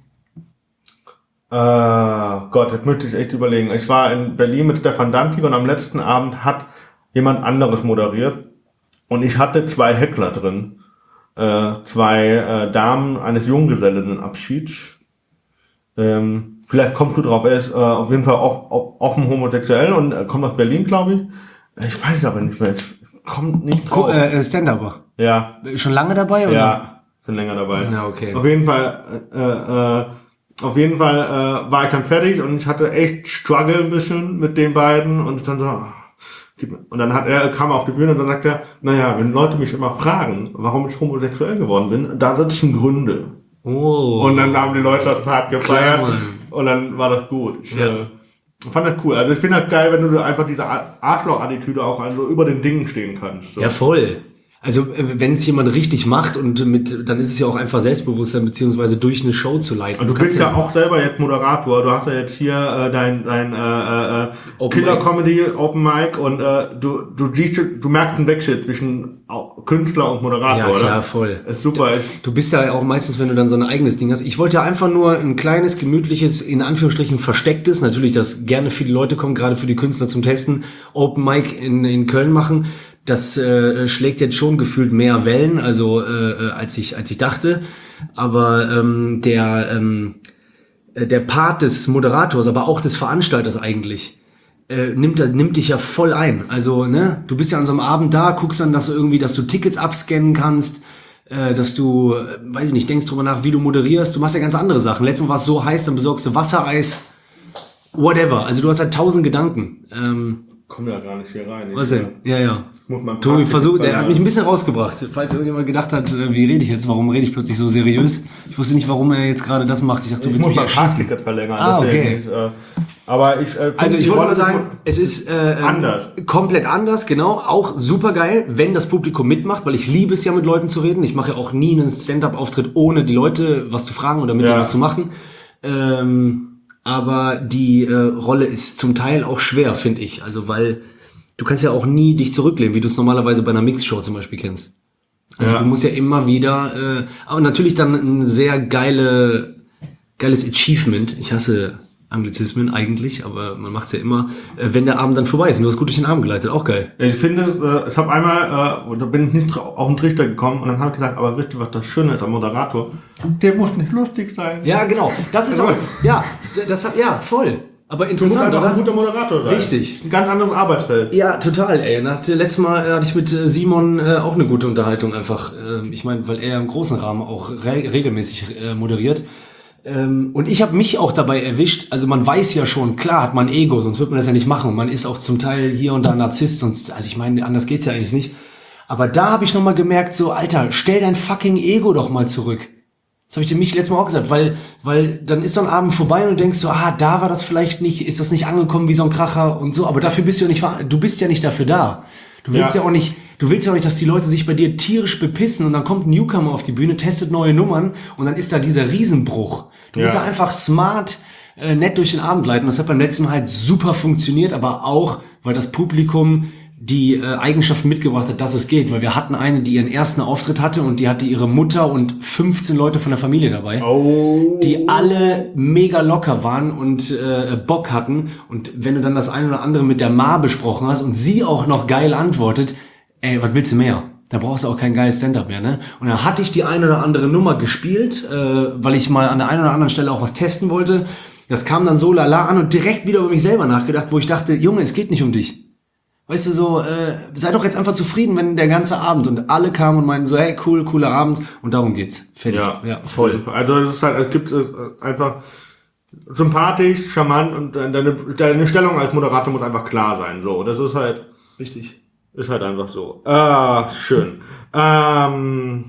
äh, Gott, das müsste ich echt überlegen. Ich war in Berlin mit Stefan Danzig und am letzten Abend hat jemand anderes moderiert und ich hatte zwei Heckler drin. Äh, zwei äh, Damen eines Junggesellinnenabschieds. Ähm, vielleicht kommst du drauf, er ist äh, auf jeden Fall off, off, offen homosexuell und äh, kommt aus Berlin, glaube ich. Ich weiß aber nicht mehr. Ich komm nicht Co drauf. äh, Stand-Upper. Ja, Schon lange dabei, oder? ja, bin länger dabei. Ja, okay. Auf jeden Fall, äh, äh, auf jeden Fall äh, war ich dann fertig und ich hatte echt Struggle ein bisschen mit den beiden und ich dann so, ah, gib mir- und dann hat er, kam er auf die Bühne und dann sagt er, naja, wenn Leute mich immer fragen, warum ich homosexuell geworden bin, da sitzen Gründe. Oh. Und dann haben die Leute das hart gefeiert Mann. und dann war das gut. Ich Ja. äh, fand das cool. Also ich finde das geil, wenn du so einfach diese Ar- Arschloch-Attitüde auch also über den Dingen stehen kannst. So. Ja, voll. Also äh, wenn es jemand richtig macht und mit, dann ist es ja auch einfach Selbstbewusstsein beziehungsweise durch eine Show zu leiten. Und du kannst bist ja auch selber jetzt Moderator. Du hast ja jetzt hier äh, dein, dein äh, äh, Open Killer Mic. Comedy Open Mic und äh, du, du siehst, du merkst einen Wechsel zwischen au- Künstler und Moderator, ja, klar, oder? voll. Ist super. Ich, Du bist ja auch meistens, wenn du dann so ein eigenes Ding hast. Ich wollte ja einfach nur ein kleines, gemütliches, in Anführungsstrichen verstecktes, natürlich, dass gerne viele Leute kommen, gerade für die Künstler zum Testen, Open Mic in, in Köln machen. Das äh, schlägt jetzt schon gefühlt mehr Wellen, also äh, als ich als ich dachte. Aber ähm, der ähm, äh, der Part des Moderators, aber auch des Veranstalters eigentlich, äh, nimmt, nimmt dich ja voll ein. Also, ne, du bist ja an so einem Abend da, guckst dann, dass du irgendwie, dass du Tickets abscannen kannst, äh, dass du, äh, weiß ich nicht, denkst drüber nach, wie du moderierst. Du machst ja ganz andere Sachen. Letztes Mal war es so heiß, dann besorgst du Wassereis, whatever. Also du hast halt tausend Gedanken. Ähm, Komm ja gar nicht hier rein. was denn? Ja, ja. Muss man Tobi versucht, der ja. hat mich ein bisschen rausgebracht. Falls irgendjemand gedacht hat, äh, wie rede ich jetzt, warum rede ich plötzlich so seriös? Ich wusste nicht, warum er jetzt gerade das macht. Ich dachte, du Ich willst muss mich mein erschießen. Parkticket verlängern. Ah, deswegen okay. Ich, äh, aber ich, äh, Also ich die wollte Rolle nur sagen, des- es ist äh, ähm, Anders. komplett anders, genau. Auch super geil, wenn das Publikum mitmacht, weil ich liebe es ja, mit Leuten zu reden. Ich mache ja auch nie einen Stand-up-Auftritt, ohne die Leute was zu fragen oder mit Ja. denen was zu machen. Ähm, aber die äh, Rolle ist zum Teil auch schwer, finde ich. Also weil du kannst ja auch nie dich zurücklehnen, wie du es normalerweise bei einer Mixshow zum Beispiel kennst. Also Ja. du musst ja immer wieder, äh, aber natürlich dann ein sehr geile, geiles Achievement. Ich hasse Anglizismen eigentlich, aber man macht's ja immer, äh, wenn der Abend dann vorbei ist. Und du hast gut durch den Abend geleitet, auch geil. Ich finde, äh, ich habe einmal, äh, da bin ich nicht dra- auf den Trichter gekommen und dann habe ich gedacht, aber wisst ihr, was das Schöne ist am Moderator? Der muss nicht lustig sein. Ja, genau. Das ist auch, ja, das hat, ja, voll. Aber Du musst interessant, einfach ein oder? guter Moderator sein. Richtig. Ein ganz anderes Arbeitsfeld. Ja, total, ey. Nach, letztes Mal äh, hatte ich mit äh, Simon äh, auch eine gute Unterhaltung einfach. Ähm, ich meine, weil er im großen Rahmen auch re regelmäßig äh, moderiert. Ähm, und ich habe mich auch dabei erwischt, also man weiß ja schon, klar hat man Ego, sonst wird man das ja nicht machen. Und man ist auch zum Teil hier und da Narzisst, sonst, also ich meine, anders geht's ja eigentlich nicht. Aber da habe ich nochmal gemerkt, so, Alter, stell dein fucking Ego doch mal zurück. Das habe ich dem Michi letztes Mal auch gesagt, weil, weil dann ist so ein Abend vorbei und du denkst so, ah, da war das vielleicht nicht, ist das nicht angekommen wie so ein Kracher und so, aber dafür bist du ja nicht, ver- du bist ja nicht dafür da. Du willst ja, Ja. auch nicht, du willst ja auch nicht, dass die Leute sich bei dir tierisch bepissen und dann kommt ein Newcomer auf die Bühne, testet neue Nummern und dann ist da dieser Riesenbruch. Du musst ja Ja. einfach smart, äh, nett durch den Abend gleiten. Das hat beim letzten Mal halt super funktioniert, aber auch, weil das Publikum die äh, Eigenschaften mitgebracht hat, dass es geht. Weil wir hatten eine, die ihren ersten Auftritt hatte und die hatte ihre Mutter und fünfzehn Leute von der Familie dabei. Oh. Die alle mega locker waren und äh, Bock hatten. Und wenn du dann das eine oder andere mit der Ma besprochen hast und sie auch noch geil antwortet, ey, was willst du mehr? Da brauchst du auch kein geiles Stand-up mehr, ne? Und dann hatte ich die eine oder andere Nummer gespielt, äh, weil ich mal an der einen oder anderen Stelle auch was testen wollte. Das kam dann so lala an und direkt wieder über mich selber nachgedacht, wo ich dachte, Junge, es geht nicht um dich. Weißt du, so, äh, sei doch jetzt einfach zufrieden, wenn der ganze Abend und alle kamen und meinten so, hey, cool, cooler Abend und darum geht's. Fertig. Ja, voll. Also es ist halt, es gibt es einfach sympathisch, charmant und deine, deine Stellung als Moderator muss einfach klar sein. So, das ist halt, Richtig. ist halt einfach so. Ah, schön. Ähm,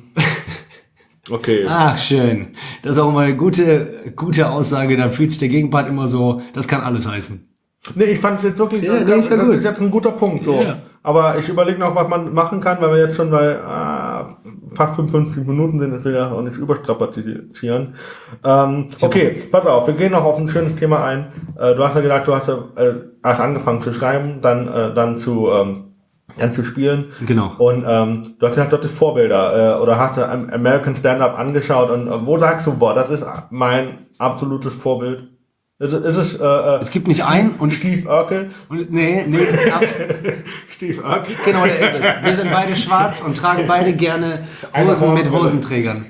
okay. Ach, schön. Das ist auch mal eine gute, gute Aussage, da fühlt sich der Gegenpart immer so, das kann alles heißen. Nee, ich fand es jetzt wirklich, Ja, das, nee, ist ja das gut. ist jetzt ein guter Punkt. So. Ja. Aber ich überlege noch, was man machen kann, weil wir jetzt schon bei ah, fast fünfundfünfzig Minuten sind, dass wir ja auch nicht überstrapazieren. Ähm, okay, pass auf, wir gehen noch auf ein schönes Thema ein. Äh, du hast ja gesagt, du hast, äh, hast angefangen zu schreiben, dann, äh, dann zu ähm, dann zu spielen. Genau. Und ähm, du hast gesagt, du hattest Vorbilder äh, oder hast du American Stand-Up angeschaut und äh, wo sagst du, boah, das ist mein absolutes Vorbild? Ist, es- ist es äh, äh, Es gibt nicht einen und es, Steve Urkel? und, nee, nee, ab, Steve Urkel? genau, der ist es. Wir sind beide schwarz und tragen beide gerne Hosen mit Hosenträgern.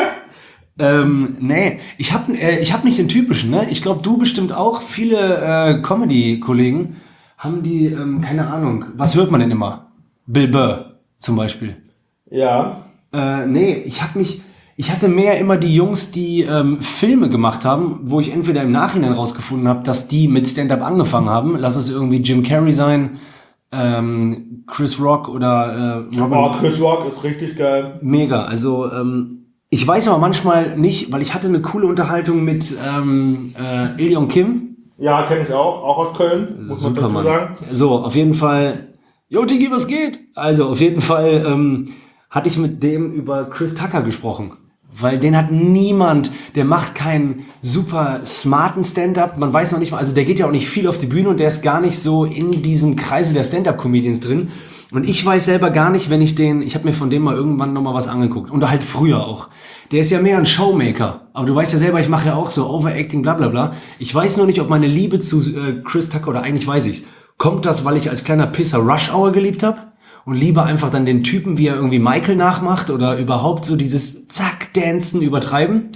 ähm, nee, ich hab, äh, ich hab nicht den typischen, ne? Ich glaube, du bestimmt auch. Viele äh, Comedy-Kollegen haben die, ähm, keine Ahnung, was hört man denn immer? Bill Burr zum Beispiel. Ja. Äh, nee, ich hab mich, ich hatte mehr immer die Jungs, die ähm, Filme gemacht haben, wo ich entweder im Nachhinein rausgefunden habe, dass die mit Stand-Up angefangen haben. Lass es irgendwie Jim Carrey sein, ähm, Chris Rock oder äh, Robin. Oh, Chris Rock ist richtig geil. Mega. Also ähm, ich weiß aber manchmal nicht, weil ich hatte eine coole Unterhaltung mit ähm, äh, Il Yong Kim. Ja, kenne ich auch. Auch aus Köln, muss man dazu Supermann. sagen. So, auf jeden Fall. Jo, Digi, was geht? Also, auf jeden Fall ähm, hatte ich mit dem über Chris Tucker gesprochen. Weil den hat niemand, der macht keinen super smarten Stand-Up. Man weiß noch nicht mal, also der geht ja auch nicht viel auf die Bühne und der ist gar nicht so in diesem Kreisel der Stand-Up-Comedians drin. Und ich weiß selber gar nicht, wenn ich den, ich habe mir von dem mal irgendwann nochmal was angeguckt. Und halt früher auch. Der ist ja mehr ein Showmaker. Aber du weißt ja selber, ich mache ja auch so Overacting, bla bla bla. Ich weiß nur nicht, ob meine Liebe zu äh, Chris Tucker, oder eigentlich weiß ich's, kommt das, weil ich als kleiner Pisser Rush Hour geliebt habe? Und lieber einfach dann den Typen, wie er irgendwie Michael nachmacht oder überhaupt so dieses Zack-Dancen übertreiben?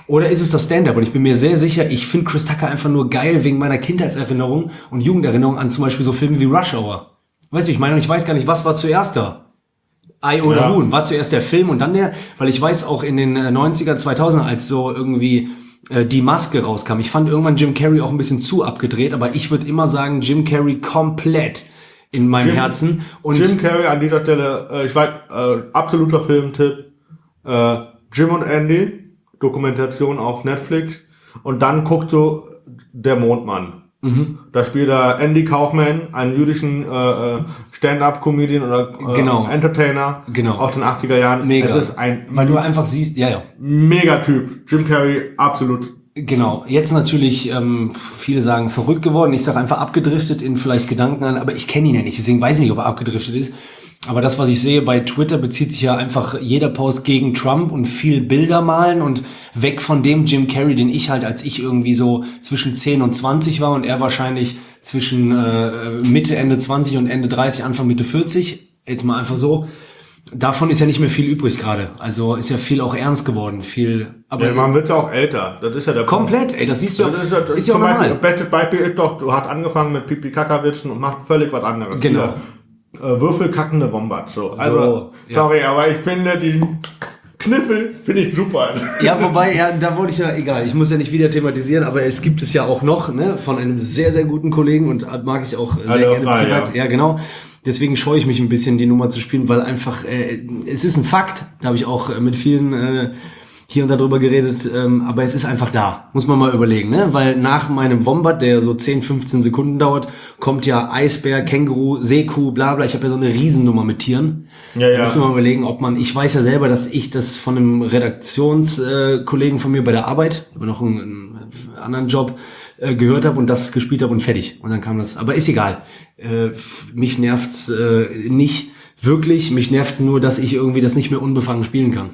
Oder ist es das Stand-Up? Und ich bin mir sehr sicher, ich finde Chris Tucker einfach nur geil wegen meiner Kindheitserinnerung und Jugenderinnerung an zum Beispiel so Filme wie Rush Hour. Weißt du, ich meine, und ich weiß gar nicht, was war zuerst da? Ei oder Ja. Huhn? War zuerst der Film und dann der? Weil ich weiß auch in den äh, neunziger, zweitausender, als so irgendwie äh, Die Maske rauskam. Ich fand irgendwann Jim Carrey auch ein bisschen zu abgedreht, aber ich würde immer sagen, Jim Carrey komplett in meinem Jim- Herzen. Und Jim Carrey an dieser Stelle, äh, ich weiß, äh, absoluter Filmtipp, äh, Jim und Andy, Dokumentation auf Netflix, und dann guckst du Der Mondmann. Mhm. Da spielt er Andy Kaufman, einen jüdischen äh, äh, Stand-Up-Comedian oder äh, Genau. Entertainer Genau. aus den achtziger Jahren. Mega. Es ist ein Weil du einfach siehst, ja, ja. Megatyp. Jim Carrey, absolut. Genau, jetzt natürlich, ähm, viele sagen verrückt geworden, ich sage einfach abgedriftet in vielleicht Gedanken an, aber ich kenne ihn ja nicht, deswegen weiß ich nicht, ob er abgedriftet ist. Aber das, was ich sehe bei Twitter, bezieht sich ja einfach jeder Post gegen Trump und viel Bilder malen und weg von dem Jim Carrey, den ich halt, als ich irgendwie so zwischen zehn und zwanzig war und er wahrscheinlich zwischen äh, Mitte, Ende zwanzig und Ende dreißig, Anfang, Mitte vierzig, jetzt mal einfach so. Davon ist ja nicht mehr viel übrig gerade. Also ist ja viel auch ernst geworden, viel. Aber Ja, man wird ja auch älter. Das ist ja der komplett, ey, das siehst du. Das ist ja, das ist ja auch zum Beispiel, normal. bestes Beispiel ist doch, du hast angefangen mit Pipi-Kaka-Witzen und macht völlig was anderes. Genau. Wieder, äh, Würfelkackende Wombats. So. Also, So, ja. sorry, aber ich finde die Kniffel finde ich super. Ja, wobei, ja, da wollte ich ja, egal, ich muss ja nicht wieder thematisieren, aber es gibt es ja auch noch, ne, von einem sehr, sehr guten Kollegen und mag ich auch sehr Alle gerne frei, privat. ja. Ja, genau. Deswegen scheue ich mich ein bisschen, die Nummer zu spielen, weil einfach, äh, es ist ein Fakt, da habe ich auch äh, mit vielen äh, hier und da drüber geredet, ähm, aber es ist einfach da, muss man mal überlegen, ne? Weil nach meinem Wombat, der so zehn, fünfzehn Sekunden dauert, kommt ja Eisbär, Känguru, Seekuh, bla bla, ich habe ja so eine Riesennummer mit Tieren. Ja, ja. Da müssen wir mal überlegen, ob man, ich weiß ja selber, dass ich das von einem Redaktionskollegen äh, Kollegen von mir bei der Arbeit, ich habe noch einen, einen anderen Job, äh, gehört habe und das gespielt habe und fertig. Und dann kam das, aber ist egal. Äh, f- mich nervt's äh, nicht wirklich, mich nervt nur, dass ich irgendwie das nicht mehr unbefangen spielen kann.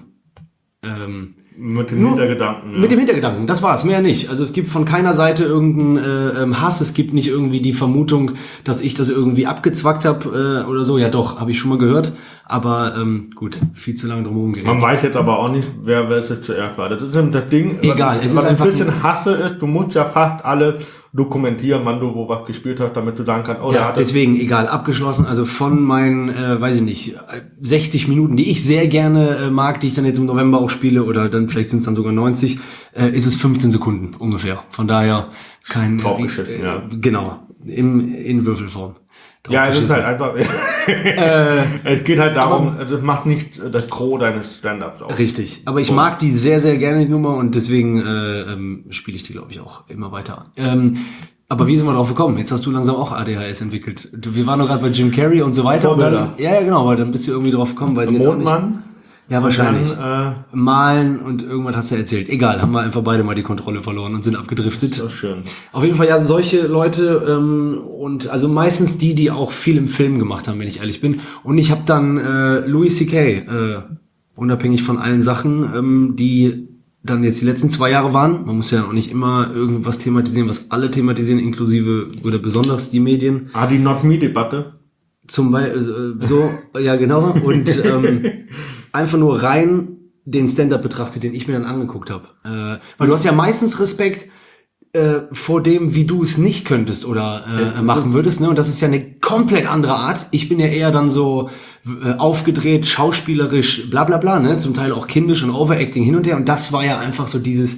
Ähm, Mit dem Nur- Hintergedanken. Ja. Mit dem Hintergedanken, das war's, mehr nicht. Also es gibt von keiner Seite irgendeinen äh, ähm, Hass, es gibt nicht irgendwie die Vermutung, dass ich das irgendwie abgezwackt habe äh, oder so. Ja doch, habe ich schon mal gehört, aber ähm, gut, viel zu lange drum herum geredet. Man weiß jetzt aber auch nicht, wer welches zuerst war. Das ist eben das Ding. Egal, was, es ist was einfach- ein bisschen hasse ist, du musst ja fast alle dokumentieren, wann du wo was gespielt hast, damit du sagen kannst, oh, der Ja, hat das. deswegen, egal, abgeschlossen. Also von meinen, äh, weiß ich nicht, äh, sechzig Minuten, die ich sehr gerne äh, mag, die ich dann jetzt im November auch spiele, oder dann vielleicht sind es dann sogar neunzig, äh, ist es fünfzehn Sekunden ungefähr. Von daher kein... Draufgeschissen, äh, ja. Genau, im, in Würfelform. Ja, es ist Draufgeschissen. halt einfach. es geht halt darum, das macht nicht das Gros deines Stand-Ups aus. Richtig. Aber ich So. mag die sehr, sehr gerne, die Nummer, und deswegen äh, ähm, spiele ich die, glaube ich, auch immer weiter. Ähm, aber wie sind wir drauf gekommen? Jetzt hast du langsam auch A D H S entwickelt. Du, wir waren noch gerade bei Jim Carrey und so weiter. Und dann, Vorbilder. ja, ja, genau, aber dann bist du irgendwie drauf gekommen, weil sie jetzt auch nicht... Mondmann. Ja, wahrscheinlich. Dann, äh, Malen und irgendwas hast du erzählt. Egal, haben wir einfach beide mal die Kontrolle verloren und sind abgedriftet. das ist schön. Auf jeden Fall, ja, solche Leute ähm, und also meistens die, die auch viel im Film gemacht haben, wenn ich ehrlich bin. Und ich habe dann äh, Louis C K, äh, unabhängig von allen Sachen, ähm, die dann jetzt die letzten zwei Jahre waren. Man muss ja auch nicht immer irgendwas thematisieren, was alle thematisieren, inklusive oder besonders die Medien. Ah, die Not-Me-Debatte. Zum Beispiel, äh, so, ja genau. Und ähm, einfach nur rein den Stand-Up betrachtet, den ich mir dann angeguckt habe. Äh, weil du hast ja meistens Respekt äh, vor dem, wie du es nicht könntest oder äh, Ja, machen würdest. Ne? Und das ist ja eine komplett andere Art. Ich bin ja eher dann so äh, aufgedreht, schauspielerisch, bla bla bla, ne? Zum Teil auch kindisch und Overacting hin und her. Und das war ja einfach so dieses,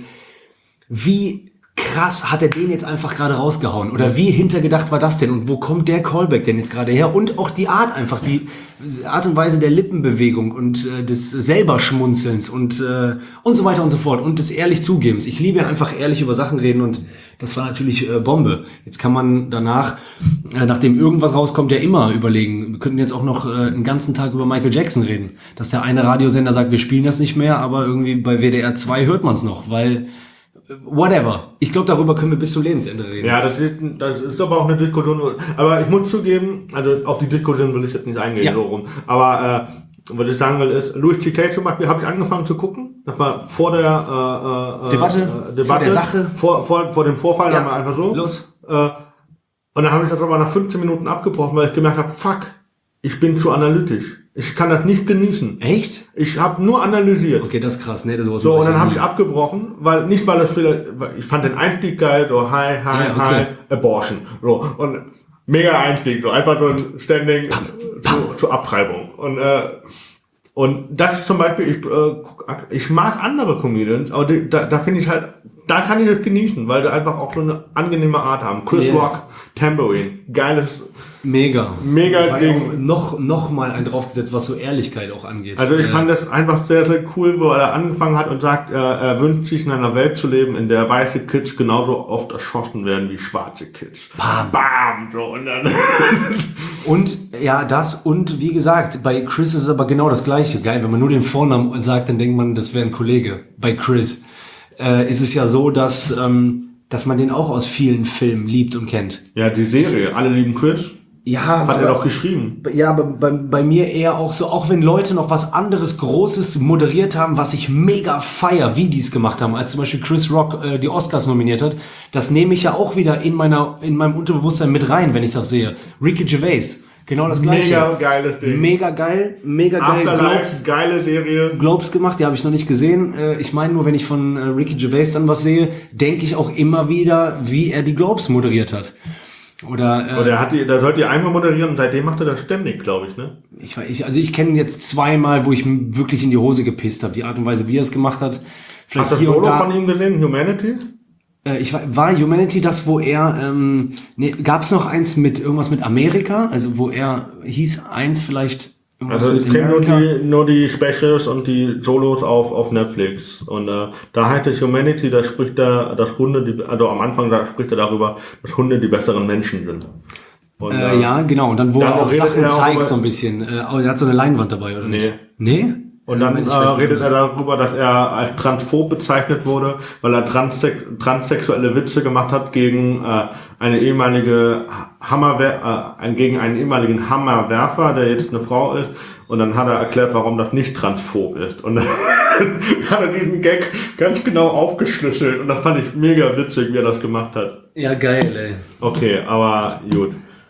wie krass hat er den jetzt einfach gerade rausgehauen? Oder wie hintergedacht war das denn? Und wo kommt der Callback denn jetzt gerade her? Und auch die Art einfach, die Art und Weise der Lippenbewegung und äh, des selber Schmunzelns und, äh, und so weiter und so fort. Und des ehrlich Zugebens. Ich liebe einfach ehrlich über Sachen reden und das war natürlich äh, Bombe. Jetzt kann man danach, äh, nachdem irgendwas rauskommt, ja immer überlegen. Wir könnten jetzt auch noch äh, einen ganzen Tag über Michael Jackson reden. Dass der eine Radiosender sagt, wir spielen das nicht mehr, aber irgendwie bei W D R zwei hört man es noch, weil whatever. Ich glaube, darüber können wir bis zum Lebensende reden. Ja, das ist, das ist aber auch eine Diskussion. Aber ich muss zugeben, also auf die Diskussion will ich jetzt nicht eingehen, Ja. so rum. Aber äh, was ich sagen will, ist, Louis C K zum Beispiel, habe ich angefangen zu gucken. Das war vor der äh, äh, Debatte, äh, Debatte, vor der Sache. Vor, vor, vor dem Vorfall, Ja. dann mal einfach so. Los. Äh, und dann habe ich das aber nach fünfzehn Minuten abgebrochen, weil ich gemerkt habe, fuck, ich bin zu analytisch. Ich kann das nicht genießen. Echt? Ich habe nur analysiert. Okay, das ist krass, ne? Das sowas So, mache und dann ja habe nie. ich abgebrochen, weil nicht, weil es vielleicht, weil ich fand den Einstieg geil, so hi, hi, Ja, okay. hi, Abortion. So, und mega Einstieg, so einfach so ein Standing zu, zur Abtreibung. Und, äh, und das ist zum Beispiel, ich, äh, guck- ich mag andere Comedians, aber die, da, da finde ich halt, da kann ich das genießen, weil die einfach auch so eine angenehme Art haben. Chris Yeah. Rock, Tambourine, geiles, Mega. Mega War ja Ding. auch noch, noch mal ein draufgesetzt, was so Ehrlichkeit auch angeht. also ich Äh, fand das einfach sehr, sehr cool, wo er angefangen hat und sagt, er, er wünscht sich in einer Welt zu leben, in der weiße Kids genauso oft erschossen werden wie schwarze Kids. Bam. Bam, so, und dann, Und ja, das und wie gesagt, bei Chris ist es aber genau das Gleiche. Geil, wenn man nur den Vornamen sagt, dann denkt man, das wäre ein Kollege. Bei Chris äh, ist es ja so, dass, ähm, dass man den auch aus vielen Filmen liebt und kennt. ja, die Serie, alle lieben Chris, Ja, hat er doch geschrieben. Ja, aber bei, bei mir eher auch so, auch wenn Leute noch was anderes Großes moderiert haben, was ich mega feier, wie die es gemacht haben, als zum Beispiel Chris Rock äh, die Oscars nominiert hat, das nehme ich ja auch wieder in meiner, in meinem Unterbewusstsein mit rein, wenn ich das sehe. Ricky Gervais, genau das Gleiche. Mega geiles Ding. Mega geil, mega geil. Afterlife, Globes, geile Serie. Globes gemacht, die habe ich noch nicht gesehen. Äh, ich meine nur, wenn ich von äh, Ricky Gervais dann was sehe, denke ich auch immer wieder, wie er die Globes moderiert hat. Oder, äh, Und er hat die, da sollte die einmal moderieren und seitdem macht er das ständig, glaube ich, ne? Ich, weiß- ich, also ich kenne jetzt zweimal, wo ich m- wirklich in die Hose gepisst habe. Die Art und Weise, wie er es gemacht hat. Vielleicht Hast du das hier und Solo da. von ihm gesehen, Humanity? Äh, ich war, war Humanity das, wo er, ähm, nee, gab es noch eins mit irgendwas mit Amerika? Also wo er hieß eins vielleicht irgendwas Also ich mit kenne nur Amerika? die, nur die Specials und die Solos auf, auf Netflix. Und äh, da heißt es Humanity, da spricht er, dass Hunde, die, also am Anfang da spricht er darüber, dass Hunde die besseren Menschen sind. Und, Äh, ja, genau. Und dann, wo dann er auch redet Sachen er auch zeigt über- so ein bisschen. Äh, oh, er hat so eine Leinwand dabei, oder nicht? Nee? Und dann Moment, äh, ich weiß nicht, redet was- er darüber, dass er als transphob bezeichnet wurde, weil er transsex transsexuelle Witze gemacht hat gegen äh, eine ehemalige Hammerwer äh, gegen einen ehemaligen Hammerwerfer, der jetzt eine Frau ist. Und dann hat er erklärt, warum das nicht transphob ist. Und dann hat er diesen Gag ganz genau aufgeschlüsselt. Und das fand ich mega witzig, wie er das gemacht hat. Ja, geil, ey. Okay, aber gut.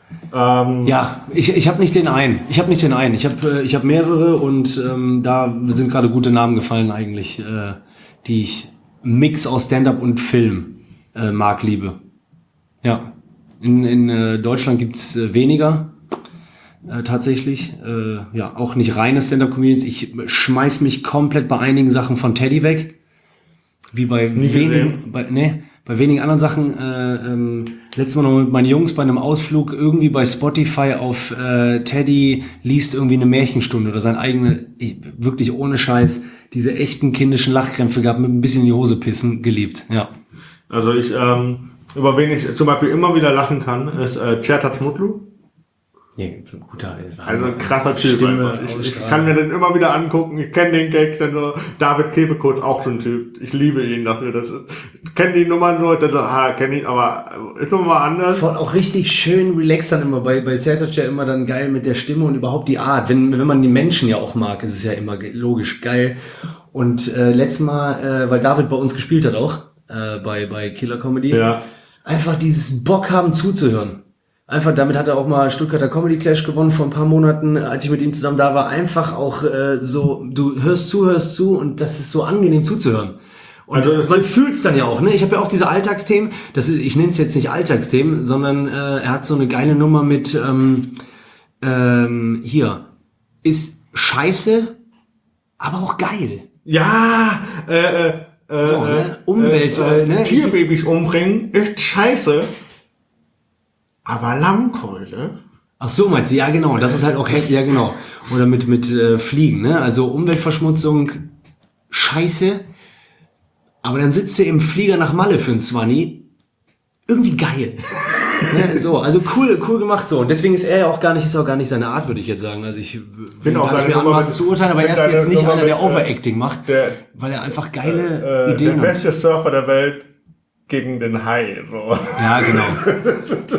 Ähm, Ja, ich, ich habe nicht den einen. Ich habe nicht den einen. Ich habe äh, ich hab mehrere und ähm, da sind gerade gute Namen gefallen eigentlich, äh, die ich Mix aus Stand-up und Film äh, mag, liebe. Ja, in, in äh, Deutschland gibt's äh, weniger äh, tatsächlich. Äh, ja, auch nicht reine Stand-up-Comedians. Ich schmeiß mich komplett bei einigen Sachen von Teddy weg. Wie bei Nie wenigen, gesehen. bei, nee, bei wenigen anderen Sachen. Äh, ähm, letztes Mal noch mit meinen Jungs bei einem Ausflug irgendwie bei Spotify auf äh, Teddy liest irgendwie eine Märchenstunde oder sein eigene, ich, wirklich ohne Scheiß, diese echten kindischen Lachkrämpfe gehabt, mit ein bisschen in die Hose pissen, geliebt. Ja. Also ich, ähm, über wen ich zum Beispiel immer wieder lachen kann, ist äh, Chertat Mutlu. Nee, guter, Also ein krasser Typ. Stimme, einfach. Ich, ich Ausstrahlung. kann mir den immer wieder angucken. Ich kenne den Gag. Dann so, David Kebekus, auch so ein Typ. Ich liebe ihn dafür. Das ist, ich kenne die Nummern so, dann so, ah, kenne ich, aber ist nochmal anders. Voll auch richtig schön relaxed dann immer bei, bei Sertac ja immer dann geil mit der Stimme und überhaupt die Art. Wenn, wenn man die Menschen ja auch mag, ist es ja immer ge- logisch geil. Und äh, letztes Mal, äh, weil David bei uns gespielt hat auch, äh, bei, bei Killer Comedy, Ja. einfach dieses Bock haben zuzuhören. Einfach, damit hat er auch mal Stuttgarter Comedy Clash gewonnen vor ein paar Monaten, als ich mit ihm zusammen da war. Einfach auch äh, so, du hörst zu, hörst zu und das ist so angenehm zuzuhören. Und Also das- man fühlt's dann ja auch, ne? Ich habe ja auch diese Alltagsthemen, das ist, ich nenne es jetzt nicht Alltagsthemen, sondern äh, er hat so eine geile Nummer mit ähm, ähm, hier, ist scheiße, aber auch geil. Ja, äh, äh, äh, So, ne? Umwelt, äh, ne? Tierbabys umbringen ist scheiße. Aber Lammkeule? Ach so, meinst du? Ja, genau. Das ist halt auch heftig, ja, genau. Oder mit, mit äh, Fliegen, ne? Also Umweltverschmutzung, scheiße. Aber dann sitzt du im Flieger nach Malle für ein Zwanni. Irgendwie geil. Ne? So, also cool, cool gemacht so. Und deswegen ist er ja auch gar nicht, ist auch gar nicht seine Art, würde ich jetzt sagen. Also ich will auch gar nicht seine mehr Nummer anmaßen mit- zu urteilen, aber mit er ist seiner jetzt nicht Nummer einer, der mit, äh, Overacting macht, Der, weil er einfach geile äh, der Ideen hat. beste Surfer der Welt gegen den Hai. So. Ja, genau.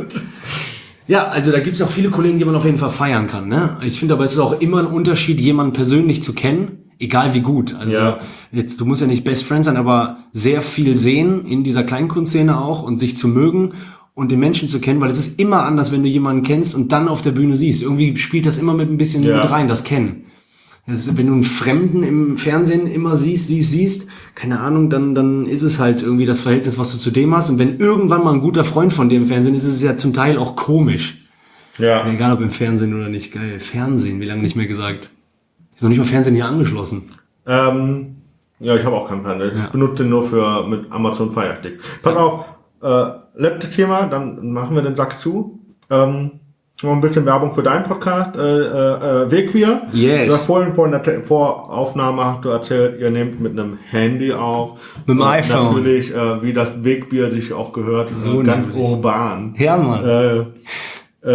Ja, also da gibt's auch viele Kollegen, die man auf jeden Fall feiern kann. Ne? Ich finde aber, es ist auch immer ein Unterschied, jemanden persönlich zu kennen, egal wie gut. Also Ja. jetzt, du musst ja nicht Best Friend sein, aber sehr viel sehen in dieser Kleinkunstszene auch und sich zu mögen und den Menschen zu kennen, weil es ist immer anders, wenn du jemanden kennst und dann auf der Bühne siehst. Irgendwie spielt das immer mit ein bisschen Ja. mit rein, das Kennen. Das ist, wenn du einen Fremden im Fernsehen immer siehst, siehst, siehst, keine Ahnung, dann, dann ist es halt irgendwie das Verhältnis, was du zu dem hast. Und wenn irgendwann mal ein guter Freund von dir im Fernsehen ist, ist es ja zum Teil auch komisch. Ja. Egal ob im Fernsehen oder nicht. Geil. Fernsehen, wie lange nicht mehr gesagt. Ist noch nicht mal Fernsehen hier angeschlossen. Ähm, ja, ich habe auch keinen Fernseher. Ich Ja. benutze den nur für mit Amazon Fire Stick. Pass auf, äh, letztes Thema, dann machen wir den Sack zu. Ähm, noch ein bisschen Werbung für deinen Podcast, äh, äh, äh, Wegqueer. Yes. Du hast vorhin vor der Te- Voraufnahme hast du erzählt, ihr nehmt mit einem Handy auf. Mit dem Und iPhone. Natürlich, äh, wie das Wegbier sich auch gehört, So äh, ganz nämlich. urban. Ja, Mann. Äh, äh,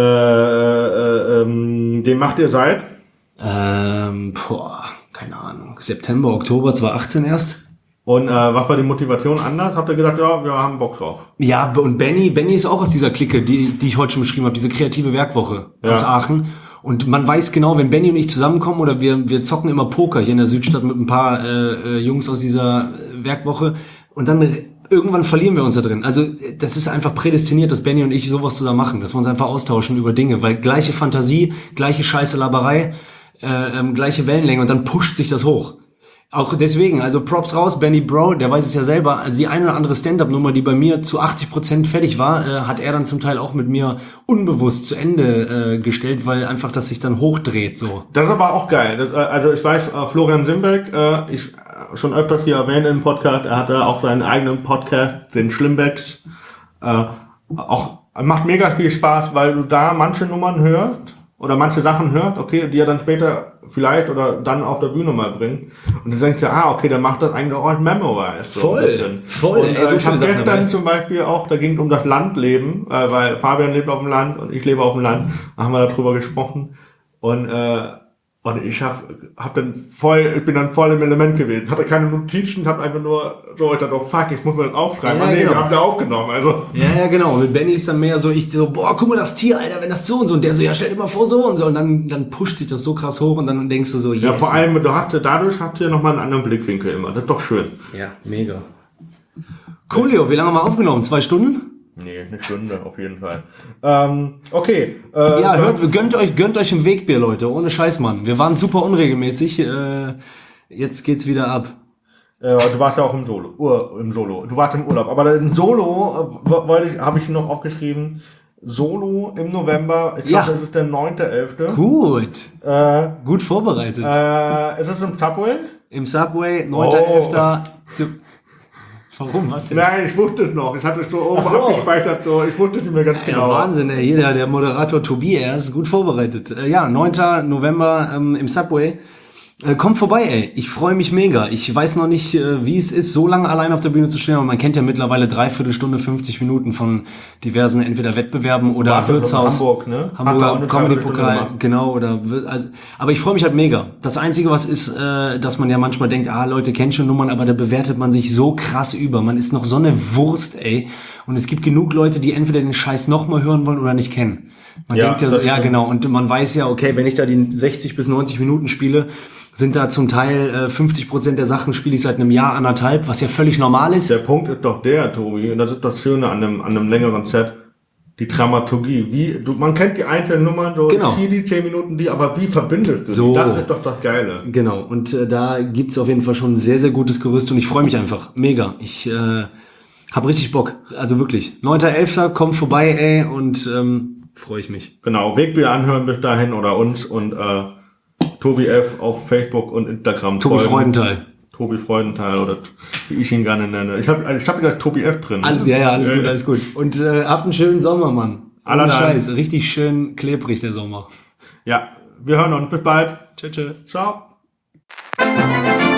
äh, ähm, den macht ihr seit? Ähm, boah, keine Ahnung. September, Oktober zweitausendachtzehn erst. Und äh, was war die Motivation anders? Habt ihr gedacht, ja, wir haben Bock drauf? Ja, und Benny, Benny ist auch aus dieser Clique, die, die ich heute schon beschrieben habe, diese kreative Werkwoche Ja. aus Aachen. Und man weiß genau, wenn Benny und ich zusammenkommen oder wir, wir zocken immer Poker hier in der Südstadt mit ein paar äh, äh, Jungs aus dieser äh, Werkwoche und dann r- irgendwann verlieren wir uns da drin. Also äh, das ist einfach prädestiniert, dass Benny und ich sowas zusammen machen, dass wir uns einfach austauschen über Dinge, weil gleiche Fantasie, gleiche scheiße Laberei, äh, ähm, gleiche Wellenlänge und dann pusht sich das hoch. Auch deswegen, also Props raus, Benny Bro, der weiß es ja selber, also die eine oder andere Stand-Up-Nummer, die bei mir zu achtzig Prozent fertig war, äh, hat er dann zum Teil auch mit mir unbewusst zu Ende äh, gestellt, weil einfach das sich dann hochdreht, so. Das ist aber auch geil. Das, äh, also ich weiß, äh, Florian Simbeck, äh, ich äh, schon öfters hier erwähnt im Podcast, er hatte auch seinen eigenen Podcast, den Schlimmbecks. Äh, auch macht mega viel Spaß, weil du da manche Nummern hörst oder manche Sachen hört, okay, die er dann später vielleicht oder dann auf der Bühne mal bringt. Und du denkst ja, ah, okay, der macht das eigentlich auch als Memorized. So Voll, ein bisschen. voll, Und, ey, äh, so ich viele habe Sachen dabei. gestern zum Beispiel auch, da ging es um das Landleben, äh, weil Fabian lebt auf dem Land und ich lebe auf dem Land, da haben wir darüber gesprochen. Und, äh, und ich hab, hab dann voll, ich bin dann voll im Element gewesen. Hatte keine Notizen, hab einfach nur so, ich dachte, oh fuck, ich muss mir das aufschreiben. Ja, Ah, nee, genau. wir haben da aufgenommen, also. Ja, ja, genau. Und mit Benny ist dann mehr so, ich so, boah, guck mal das Tier, Alter, wenn das so und so. Und der so, ja, stell dir mal vor, so und so. Und dann, dann pusht sich das so krass hoch und dann denkst du so, yes. Ja, vor allem, du hast, dadurch hast du ja nochmal einen anderen Blickwinkel immer. Das ist doch schön. Ja, mega. Coolio, wie lange haben wir aufgenommen? Zwei Stunden? Nee, eine Stunde auf jeden Fall. Ähm, okay. Äh, Ja, äh, hört, gönnt euch, gönnt euch ein Wegbier, Leute. Ohne Scheiß, Mann. Wir waren super unregelmäßig. Äh, jetzt geht's wieder ab. Äh, du warst ja auch im Solo. Ur, im Solo. Du warst im Urlaub. Aber im Solo äh, wollte ich, habe ich noch aufgeschrieben. Solo im November. Ich glaube, Ja. das ist der neunte elfte Gut. Äh, Gut vorbereitet. äh, ist das im Subway? Im Subway, neunter elfter Zu Warum? Was denn? Nein, ich wusste es noch. Ich hatte es so oben Ach so. abgespeichert. So. Ich wusste es nicht mehr ganz Ja, genau. Wahnsinn, ey. Hier der, der Moderator Tobias ist gut vorbereitet. Äh, ja, neunter November ähm, im Subway. Äh, kommt vorbei, ey. Ich freue mich mega. Ich weiß noch nicht, äh, wie es ist, so lange allein auf der Bühne zu stehen, aber man kennt ja mittlerweile dreiviertel Stunde, fünfzig Minuten von diversen entweder Wettbewerben oder Warst du in Wirtshaus. Hamburg, ne? Hat er auch Hamburger eine Comedy Dreiviertelstunde Pokal, gemacht. genau, oder Wir- also, aber ich freue mich halt mega. Das Einzige, was ist, äh, dass man ja manchmal denkt, ah, Leute kennen schon Nummern, aber da bewertet man sich so krass über. Man ist noch so eine Wurst, ey. Und es gibt genug Leute, die entweder den Scheiß nochmal hören wollen oder nicht kennen. Man Ja, denkt ja, so, das ja stimmt. genau, und man weiß ja, okay, wenn ich da die sechzig bis neunzig Minuten spiele, sind da zum Teil äh, fünfzig Prozent der Sachen spiele ich seit einem Jahr, anderthalb, was ja völlig normal ist. Der Punkt ist doch der, Tobi, und das ist das Schöne an einem, an einem längeren Set, die Dramaturgie. Wie, du, man kennt die einzelnen Nummern, so Genau. hier die zehn Minuten, die, aber wie verbindest du So. die? Das ist doch das Geile. Genau, und äh, da gibt's auf jeden Fall schon ein sehr, sehr gutes Gerüst und ich freue mich einfach. Mega. Ich äh, habe richtig Bock. Also wirklich. neunter elfter kommt vorbei, ey, und ähm, freue ich mich. Genau, Wegbier anhören bis dahin oder uns und äh, Tobi F. auf Facebook und Instagram Tobi folgen. Freudenthal. Tobi Freudenthal oder wie ich ihn gerne nenne. Ich habe ich hab wieder Tobi F. drin. Alles, ja, ja, alles gut, alles gut. Und äh, habt einen schönen Sommer, Mann. Aller Ohne Dank. Scheiß. Richtig schön klebrig, der Sommer. Ja, wir hören uns. Bis bald. Tschö, tschö. Ciao.